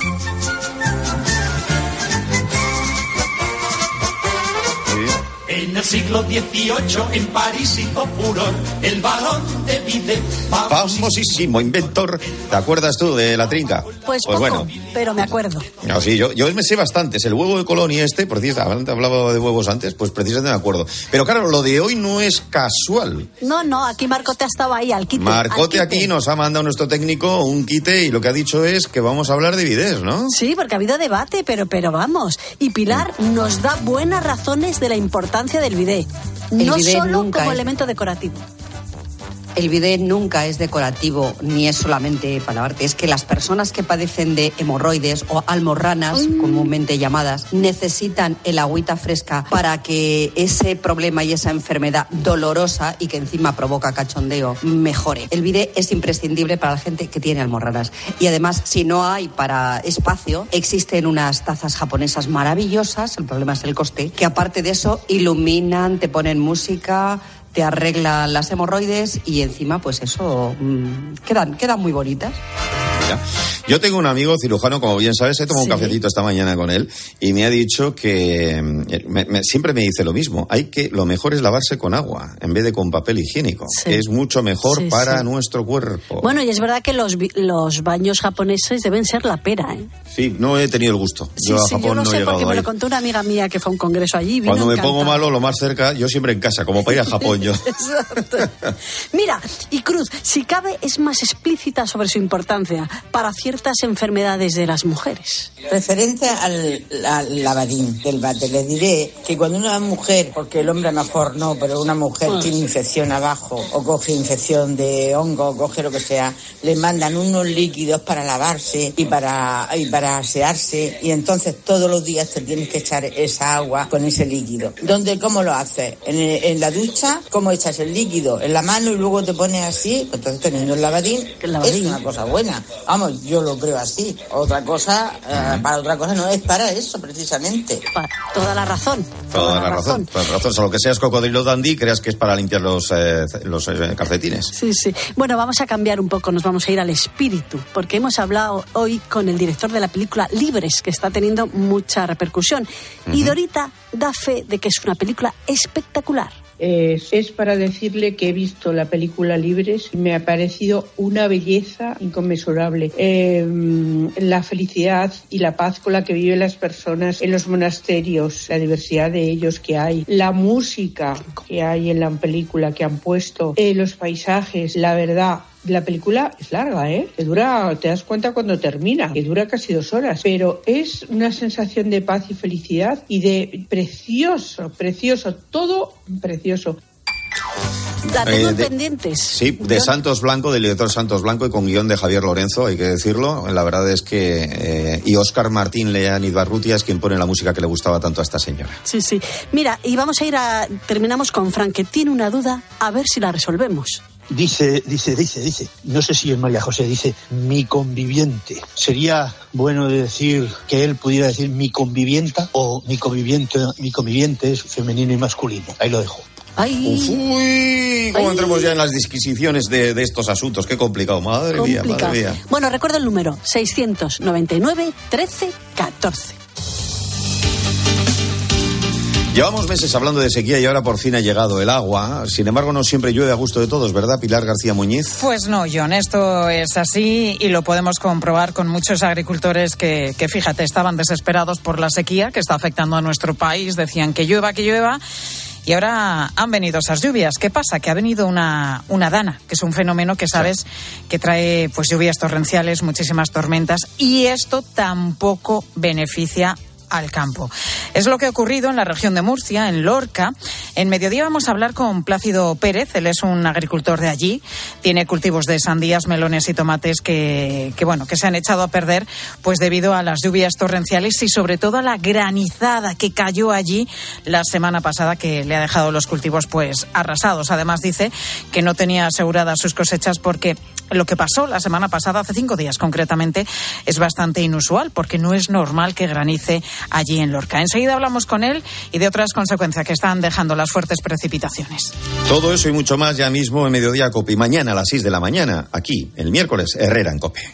En En el siglo dieciocho en París hizo furor el balón de bidet. Famosísimo inventor. ¿Te acuerdas tú de la trinca? Pues, pues poco, bueno. pero me acuerdo. No, sí, yo, yo me sé bastantes. El huevo de Colón y este, por cierto, hablaba de huevos antes, pues precisamente me acuerdo. Pero claro, lo de hoy no es casual. No, no, aquí Marcote ha estado ahí, al quite. Marcote al quite. aquí nos ha mandado nuestro técnico un quite y lo que ha dicho es que vamos a hablar de bidés, ¿no? Sí, porque ha habido debate, pero, pero vamos. Y Pilar mm. nos da buenas razones de la importancia del bidé. No solo como es... elemento decorativo. El bidet nunca es decorativo ni es solamente para lavarte. Es que las personas que padecen de hemorroides o almorranas, mm. comúnmente llamadas, necesitan el agüita fresca para que ese problema y esa enfermedad dolorosa y que encima provoca cachondeo mejore. El bidet es imprescindible para la gente que tiene almorranas. Y además, si no hay para espacio, existen unas tazas japonesas maravillosas, el problema es el coste, que aparte de eso iluminan, te ponen música, te arreglan las hemorroides y encima pues eso mmm, quedan, quedan muy bonitas. Mira, yo tengo un amigo cirujano, como bien sabes, he tomado sí. un cafecito esta mañana con él y me ha dicho que me, me, siempre me dice lo mismo, hay que lo mejor es lavarse con agua en vez de con papel higiénico, sí. es mucho mejor sí, para sí. nuestro cuerpo. Bueno, y es verdad que los, los baños japoneses deben ser la pera, ¿eh? Sí, no he tenido el gusto. Sí, yo a sí, Japón yo lo no sé he llegado porque me ahí. lo contó una amiga mía que fue a un congreso allí. Cuando me encantada. pongo malo, lo más cerca, yo siempre en casa, como para ir a Japón yo. Exacto. Mira, y Cruz, si cabe, es más explícita sobre su importancia para ciertas enfermedades de las mujeres. Referente al, al lavadín del bate, le diré que cuando una mujer, porque el hombre a lo mejor no, pero una mujer ah. tiene infección abajo, o coge infección de hongo, o coge lo que sea, le mandan unos líquidos para lavarse y para, y para asearse, y entonces todos los días te tienes que echar esa agua con ese líquido. ¿Dónde, cómo lo haces? ¿En, en la ducha? ¿Cómo echas el líquido? ¿En la mano y luego te pones así? Entonces teniendo el lavadín, el lavadín es una cosa buena. Vamos, yo lo creo así. Otra cosa, eh, para otra cosa no es para eso precisamente. Para toda la razón. Toda, toda la razón. razón. Toda la razón. Solo que seas cocodrilo dandy, creas que es para limpiar los, eh, los eh, calcetines. Sí, sí. Bueno, vamos a cambiar un poco, nos vamos a ir al espíritu, porque hemos hablado hoy con el director de la película Libres, que está teniendo mucha repercusión. Uh-huh. Y Dorita da fe de que es una película espectacular. Eh, es para decirle que he visto la película Libres y me ha parecido una belleza inconmensurable. Eh, la felicidad y la paz con la que viven las personas en los monasterios, la diversidad de ellos que hay, la música que hay en la película que han puesto, eh, los paisajes, la verdad. La película es larga, ¿eh? Que dura, te das cuenta cuando termina, que dura casi dos horas, pero es una sensación de paz y felicidad y de precioso, precioso, todo precioso. La tengo eh, de, pendientes. Sí, de ¿Yo? Santos Blanco, del director Santos Blanco y con guión de Javier Lorenzo, hay que decirlo. La verdad es que... Eh, y Óscar Martín Leán Barrutia es quien pone la música que le gustaba tanto a esta señora. Sí, sí. Mira, y vamos a ir a... Terminamos con Frank, que tiene una duda, a ver si la resolvemos. Dice, dice, dice, dice, no sé si es María José, dice, mi conviviente. ¿Sería bueno decir que él pudiera decir mi convivienta o mi conviviente, mi conviviente es femenino y masculino? Ahí lo dejo. Ay. Uf, uy, cómo entremos ya en las disquisiciones de, de estos asuntos. Qué complicado, madre complicado. mía, madre mía. Bueno, recuerdo el número, seiscientos noventa y nueve, trece, catorce. Llevamos meses hablando de sequía y ahora por fin ha llegado el agua. Sin embargo, no siempre llueve a gusto de todos, ¿verdad, Pilar García Muñiz? Pues no, John, esto es así y lo podemos comprobar con muchos agricultores que, que, fíjate, estaban desesperados por la sequía que está afectando a nuestro país. Decían que llueva, que llueva. Y ahora han venido esas lluvias. ¿Qué pasa? Que ha venido una, una dana, que es un fenómeno que sabes que trae pues lluvias torrenciales, muchísimas tormentas, y esto tampoco beneficia al campo. Es lo que ha ocurrido en la región de Murcia, en Lorca. En mediodía vamos a hablar con Plácido Pérez, él es un agricultor de allí, tiene cultivos de sandías, melones y tomates que, que bueno, que se han echado a perder pues debido a las lluvias torrenciales y sobre todo a la granizada que cayó allí la semana pasada, que le ha dejado los cultivos pues arrasados. Además dice que no tenía aseguradas sus cosechas porque lo que pasó la semana pasada, hace cinco días concretamente, es bastante inusual porque no es normal que granice allí en Lorca. Enseguida hablamos con él y de otras consecuencias que están dejando las fuertes precipitaciones. Todo eso y mucho más ya mismo en Mediodía Cope. Y mañana a las seis de la mañana, aquí, el miércoles, Herrera en Cope.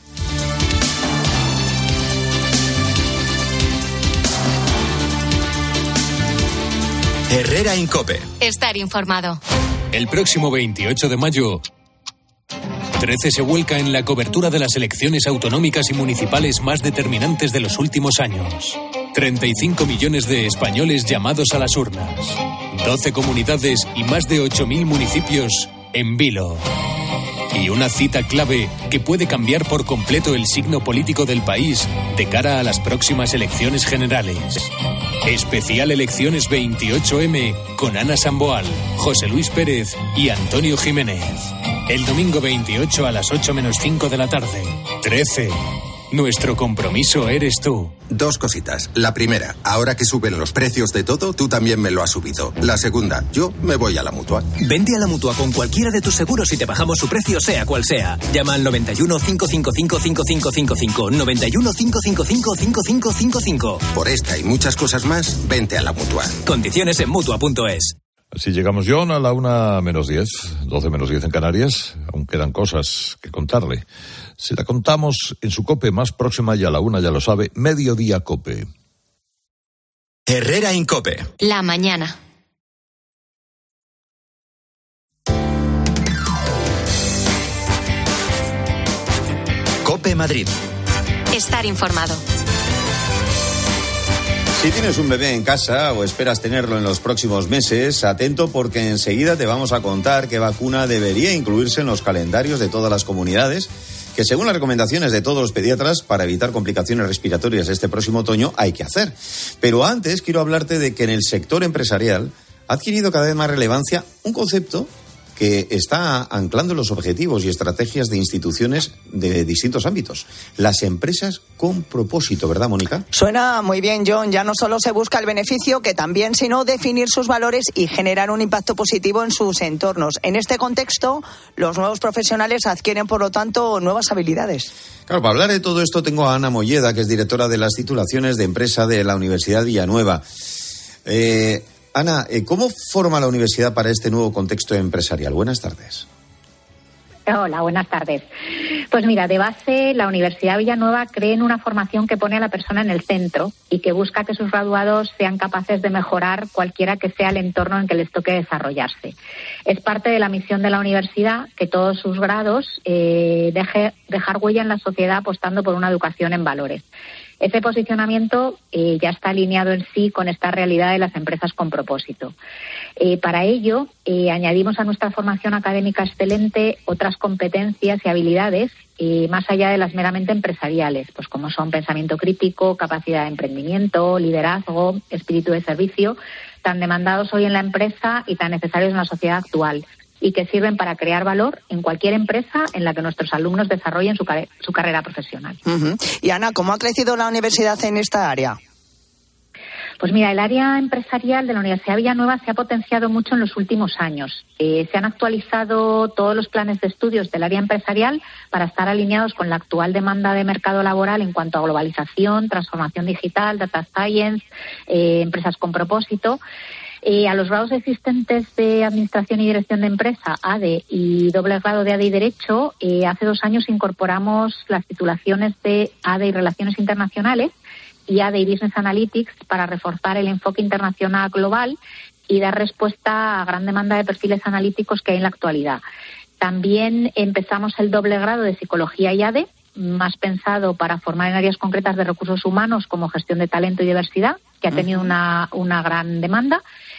Herrera Incope. Estar informado. El próximo veintiocho de mayo, trece se vuelca en la cobertura de las elecciones autonómicas y municipales más determinantes de los últimos años. treinta y cinco millones de españoles llamados a las urnas. doce comunidades y más de ocho mil municipios en vilo. Y una cita clave que puede cambiar por completo el signo político del país de cara a las próximas elecciones generales. Especial Elecciones veintiocho eme con Ana Samboal, José Luis Pérez y Antonio Jiménez. El domingo veintiocho a las ocho menos cinco de la tarde. trece. Nuestro compromiso eres tú. Dos cositas. La primera, ahora que suben los precios de todo, tú también me lo has subido. La segunda, yo me voy a la Mutua. Vente a la Mutua con cualquiera de tus seguros y te bajamos su precio sea cual sea. Llama al noventa y uno, cinco cinco cinco, cinco cinco cinco cinco, noventa y uno, cinco cinco cinco, cinco cinco cinco cinco. Por esta y muchas cosas más, vente a la Mutua. Condiciones en Mutua punto es. Así llegamos, John, a la una menos diez, doce menos diez en Canarias. Aún quedan cosas que contarle. Si la contamos en su COPE más próxima y a la una, ya lo sabe, Mediodía COPE. Herrera Incope. La mañana. COPE Madrid. Estar informado. Si tienes un bebé en casa o esperas tenerlo en los próximos meses, atento porque enseguida te vamos a contar qué vacuna debería incluirse en los calendarios de todas las comunidades, que según las recomendaciones de todos los pediatras, para evitar complicaciones respiratorias este próximo otoño, hay que hacer. Pero antes quiero hablarte de que en el sector empresarial ha adquirido cada vez más relevancia un concepto que está anclando los objetivos y estrategias de instituciones de distintos ámbitos. Las empresas con propósito, ¿verdad, Mónica? Suena muy bien, John. Ya no solo se busca el beneficio, que también, sino definir sus valores y generar un impacto positivo en sus entornos. En este contexto, los nuevos profesionales adquieren, por lo tanto, nuevas habilidades. Claro, para hablar de todo esto tengo a Ana Molleda, que es directora de las titulaciones de empresa de la Universidad Villanueva. Eh... Ana, ¿cómo forma la universidad para este nuevo contexto empresarial? Buenas tardes. Hola, buenas tardes. Pues mira, de base, la Universidad Villanueva cree en una formación que pone a la persona en el centro y que busca que sus graduados sean capaces de mejorar cualquiera que sea el entorno en que les toque desarrollarse. Es parte de la misión de la universidad que todos sus grados eh, deje, dejar huella en la sociedad apostando por una educación en valores. Ese posicionamiento eh, ya está alineado en sí con esta realidad de las empresas con propósito. Eh, para ello, eh, añadimos a nuestra formación académica excelente otras competencias y habilidades eh, más allá de las meramente empresariales, pues como son pensamiento crítico, capacidad de emprendimiento, liderazgo, espíritu de servicio, tan demandados hoy en la empresa y tan necesarios en la sociedad actual, y que sirven para crear valor en cualquier empresa en la que nuestros alumnos desarrollen su, car- su carrera profesional. Uh-huh. Y Ana, ¿cómo ha crecido la universidad en esta área? Pues mira, el área empresarial de la Universidad Villanueva se ha potenciado mucho en los últimos años. Eh, se han actualizado todos los planes de estudios del área empresarial para estar alineados con la actual demanda de mercado laboral en cuanto a globalización, transformación digital, data science, eh, empresas con propósito. Eh, a los grados existentes de Administración y Dirección de Empresa, A D E, y doble grado de A D E y Derecho, eh, hace dos años incorporamos las titulaciones de A D E y Relaciones Internacionales y A D E y Business Analytics para reforzar el enfoque internacional global y dar respuesta a gran demanda de perfiles analíticos que hay en la actualidad. También empezamos el doble grado de Psicología y A D E, más pensado para formar en áreas concretas de recursos humanos como gestión de talento y diversidad, que ha tenido una, una gran demanda.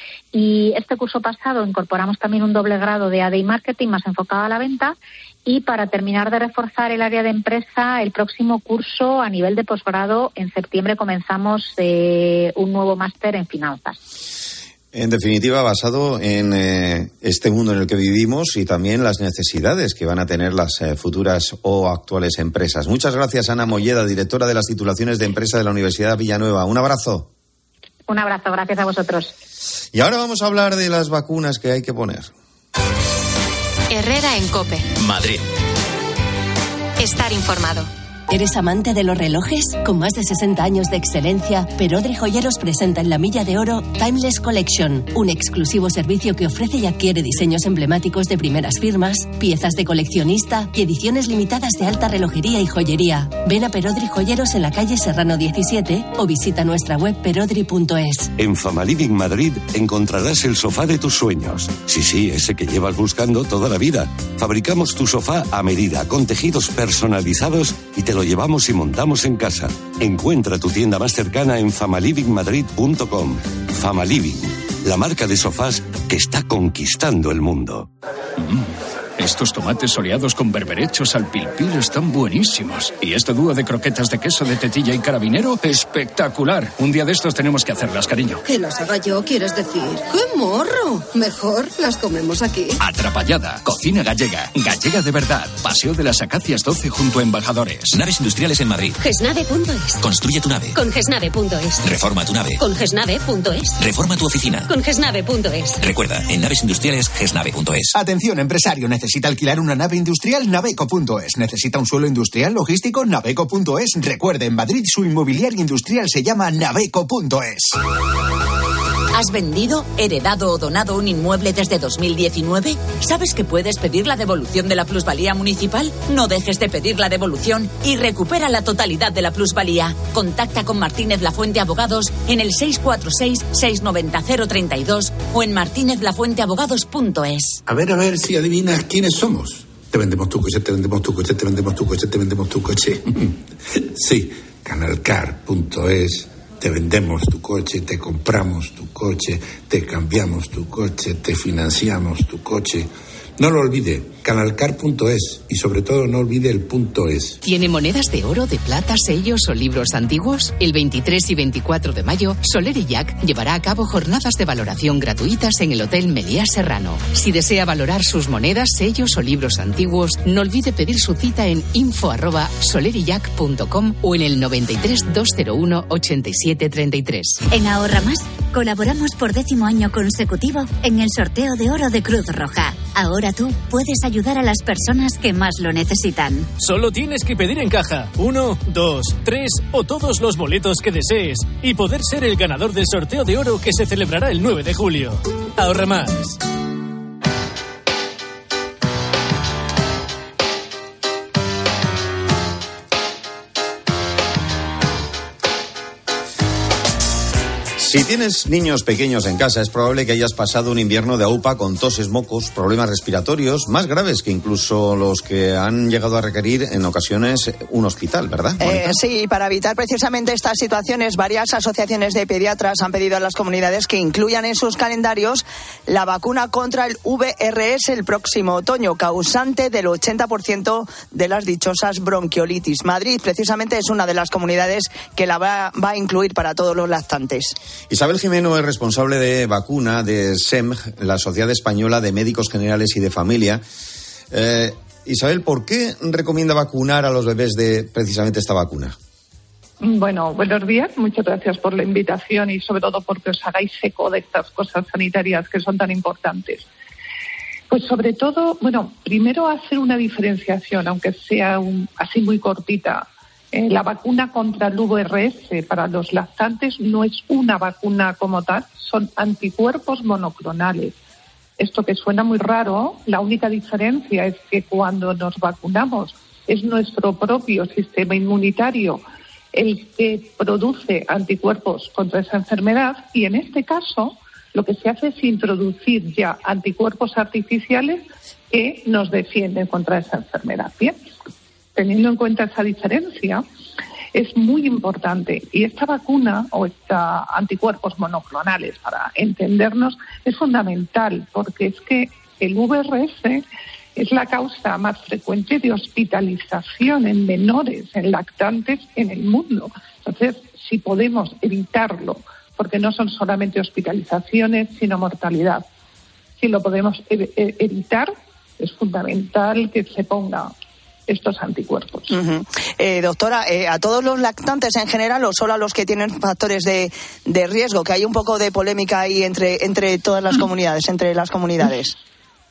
Y este curso pasado incorporamos también un doble grado de A D E y Marketing más enfocado a la venta. Y para terminar de reforzar el área de empresa, el próximo curso a nivel de posgrado, en septiembre comenzamos eh, un nuevo máster en finanzas. En definitiva, basado en eh, este mundo en el que vivimos y también las necesidades que van a tener las eh, futuras o actuales empresas. Muchas gracias, Ana Molleda, directora de las titulaciones de empresa de la Universidad Villanueva. Un abrazo. Un abrazo, gracias a vosotros. Y ahora vamos a hablar de las vacunas que hay que poner. Herrera en COPE. Madrid. Estar informado. ¿Eres amante de los relojes? Con más de sesenta años de excelencia, Perodri Joyeros presenta en la Milla de Oro Timeless Collection, un exclusivo servicio que ofrece y adquiere diseños emblemáticos de primeras firmas, piezas de coleccionista y ediciones limitadas de alta relojería y joyería. Ven a Perodri Joyeros en la calle Serrano diecisiete o visita nuestra web perodri punto es. En Famaliving Madrid encontrarás el sofá de tus sueños. Sí, sí, ese que llevas buscando toda la vida. Fabricamos tu sofá a medida, con tejidos personalizados y te lo llevamos y montamos en casa. Encuentra tu tienda más cercana en famaliving madrid punto com. Famaliving, la marca de sofás que está conquistando el mundo. Mm, estos tomates soleados con berberechos al pil pil están buenísimos. Y este dúo de croquetas de queso de tetilla y carabinero, espectacular. Un día de estos tenemos que hacerlas, cariño. ¿Que las haga yo, quieres decir? ¡Qué morro! Mejor las comemos aquí. Atrapallada, cocina gallega, gallega de verdad. Paseo de las Acacias doce junto a Embajadores. Naves industriales en Madrid. gesnave punto es. Construye tu nave. Con gesnave punto es. Reforma tu nave. Con gesnave punto es. Reforma tu oficina. Con gesnave punto es. Recuerda, en naves industriales, gesnave punto es. Atención, empresario, necesita alquilar una nave industrial, naveco punto es. Necesita un suelo industrial logístico, naveco punto es. Recuerde, en Madrid su inmobiliaria industrial se llama naveco punto es. ¿Has vendido, heredado o donado un inmueble desde dos mil diecinueve? ¿Sabes que puedes pedir la devolución de la plusvalía municipal? No dejes de pedir la devolución y recupera la totalidad de la plusvalía. Contacta con Martínez Lafuente Abogados en el seis cuatro seis, seis nueve cero, cero tres dos o en martínez lafuente abogados punto es. A ver, a ver si adivinas quiénes somos. Te vendemos tu coche, te vendemos tu coche, te vendemos tu coche, te vendemos tu coche. Sí, canalcar punto es. Te vendemos tu coche, te compramos tu coche, te cambiamos tu coche, te financiamos tu coche. No lo olvide, canalcar punto es y sobre todo no olvide el punto es. ¿Tiene monedas de oro, de plata, sellos o libros antiguos? El veintitrés y veinticuatro de mayo, Soler y Jack llevará a cabo jornadas de valoración gratuitas en el Hotel Meliá Serrano. Si desea valorar sus monedas, sellos o libros antiguos, no olvide pedir su cita en info arroba solerijack punto com o en el noventa y tres, doscientos uno, ochenta y siete treinta y tres. En Ahorra Más colaboramos por décimo año consecutivo en el sorteo de oro de Cruz Roja. Ahora tú puedes ayudar a las personas que más lo necesitan. Solo tienes que pedir en caja uno, dos, tres o todos los boletos que desees y poder ser el ganador del sorteo de oro que se celebrará el nueve de julio. Ahorra Más. Si tienes niños pequeños en casa, es probable que hayas pasado un invierno de aupa con toses, mocos, problemas respiratorios, más graves que incluso los que han llegado a requerir en ocasiones un hospital, ¿verdad? Eh, sí, para evitar precisamente estas situaciones, varias asociaciones de pediatras han pedido a las comunidades que incluyan en sus calendarios la vacuna contra el V R S el próximo otoño, causante del ochenta por ciento de las dichosas bronquiolitis. Madrid, precisamente, es una de las comunidades que la va, va a incluir para todos los lactantes. Isabel Jimeno es responsable de vacuna de S E M G, la Sociedad Española de Médicos Generales y de Familia. Eh, Isabel, ¿por qué recomienda vacunar a los bebés de precisamente esta vacuna? Bueno, buenos días. Muchas gracias por la invitación y sobre todo porque os hagáis eco de estas cosas sanitarias que son tan importantes. Pues sobre todo, bueno, primero hacer una diferenciación, aunque sea un, así muy cortita. Eh, la vacuna contra el V R S para los lactantes no es una vacuna como tal, son anticuerpos monoclonales. Esto que suena muy raro, la única diferencia es que cuando nos vacunamos es nuestro propio sistema inmunitario el que produce anticuerpos contra esa enfermedad y en este caso lo que se hace es introducir ya anticuerpos artificiales que nos defienden contra esa enfermedad. Bien. Teniendo en cuenta esa diferencia, es muy importante. Y esta vacuna, o estos anticuerpos monoclonales, para entendernos, es fundamental, porque es que el V R S es la causa más frecuente de hospitalización en menores, en lactantes en el mundo. Entonces, si podemos evitarlo, porque no son solamente hospitalizaciones, sino mortalidad, si lo podemos evitar, es fundamental que se ponga estos anticuerpos. Uh-huh. Eh, doctora, eh, ¿a todos los lactantes en general o solo a los que tienen factores de, de riesgo? Que hay un poco de polémica ahí entre, entre todas las comunidades, entre las comunidades.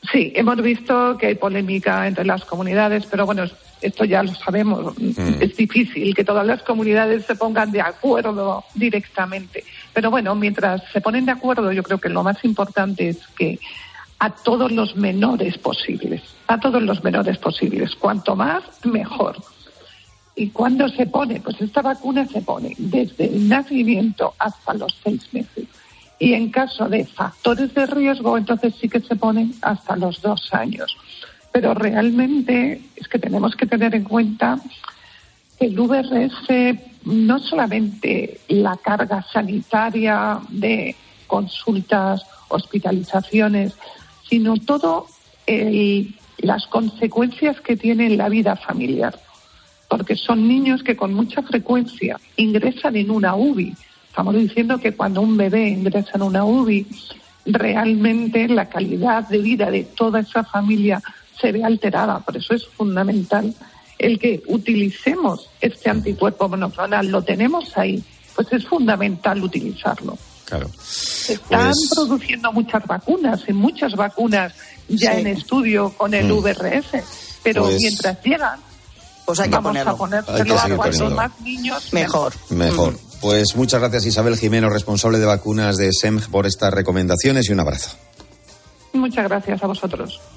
Sí, hemos visto que hay polémica entre las comunidades, pero bueno, esto ya lo sabemos. Mm. Es difícil que todas las comunidades se pongan de acuerdo directamente. Pero bueno, mientras se ponen de acuerdo, yo creo que lo más importante es que a todos los menores posibles, a todos los menores posibles, cuanto más, mejor. ¿Y cuándo se pone? Pues esta vacuna se pone desde el nacimiento hasta los seis meses. Y en caso de factores de riesgo, entonces sí que se ponen hasta los dos años. Pero realmente es que tenemos que tener en cuenta que el V R S no solamente la carga sanitaria de consultas, hospitalizaciones, sino todo el, las consecuencias que tiene en la vida familiar. Porque son niños que con mucha frecuencia ingresan en una U B I. Estamos diciendo que cuando un bebé ingresa en una U B I, realmente la calidad de vida de toda esa familia se ve alterada. Por eso es fundamental el que utilicemos este anticuerpo monoclonal. Lo tenemos ahí, pues es fundamental utilizarlo. Claro. Se están pues... produciendo muchas vacunas, y muchas vacunas ya sí. en estudio con el mm. V R S, pero pues... mientras llegan, pues hay que vamos ponerlo. a ponérselo a cuantos más niños, mejor. Mejor. Mm. Pues muchas gracias, Isabel Jimeno, responsable de vacunas de S E M G, por estas recomendaciones, y un abrazo. Muchas gracias a vosotros.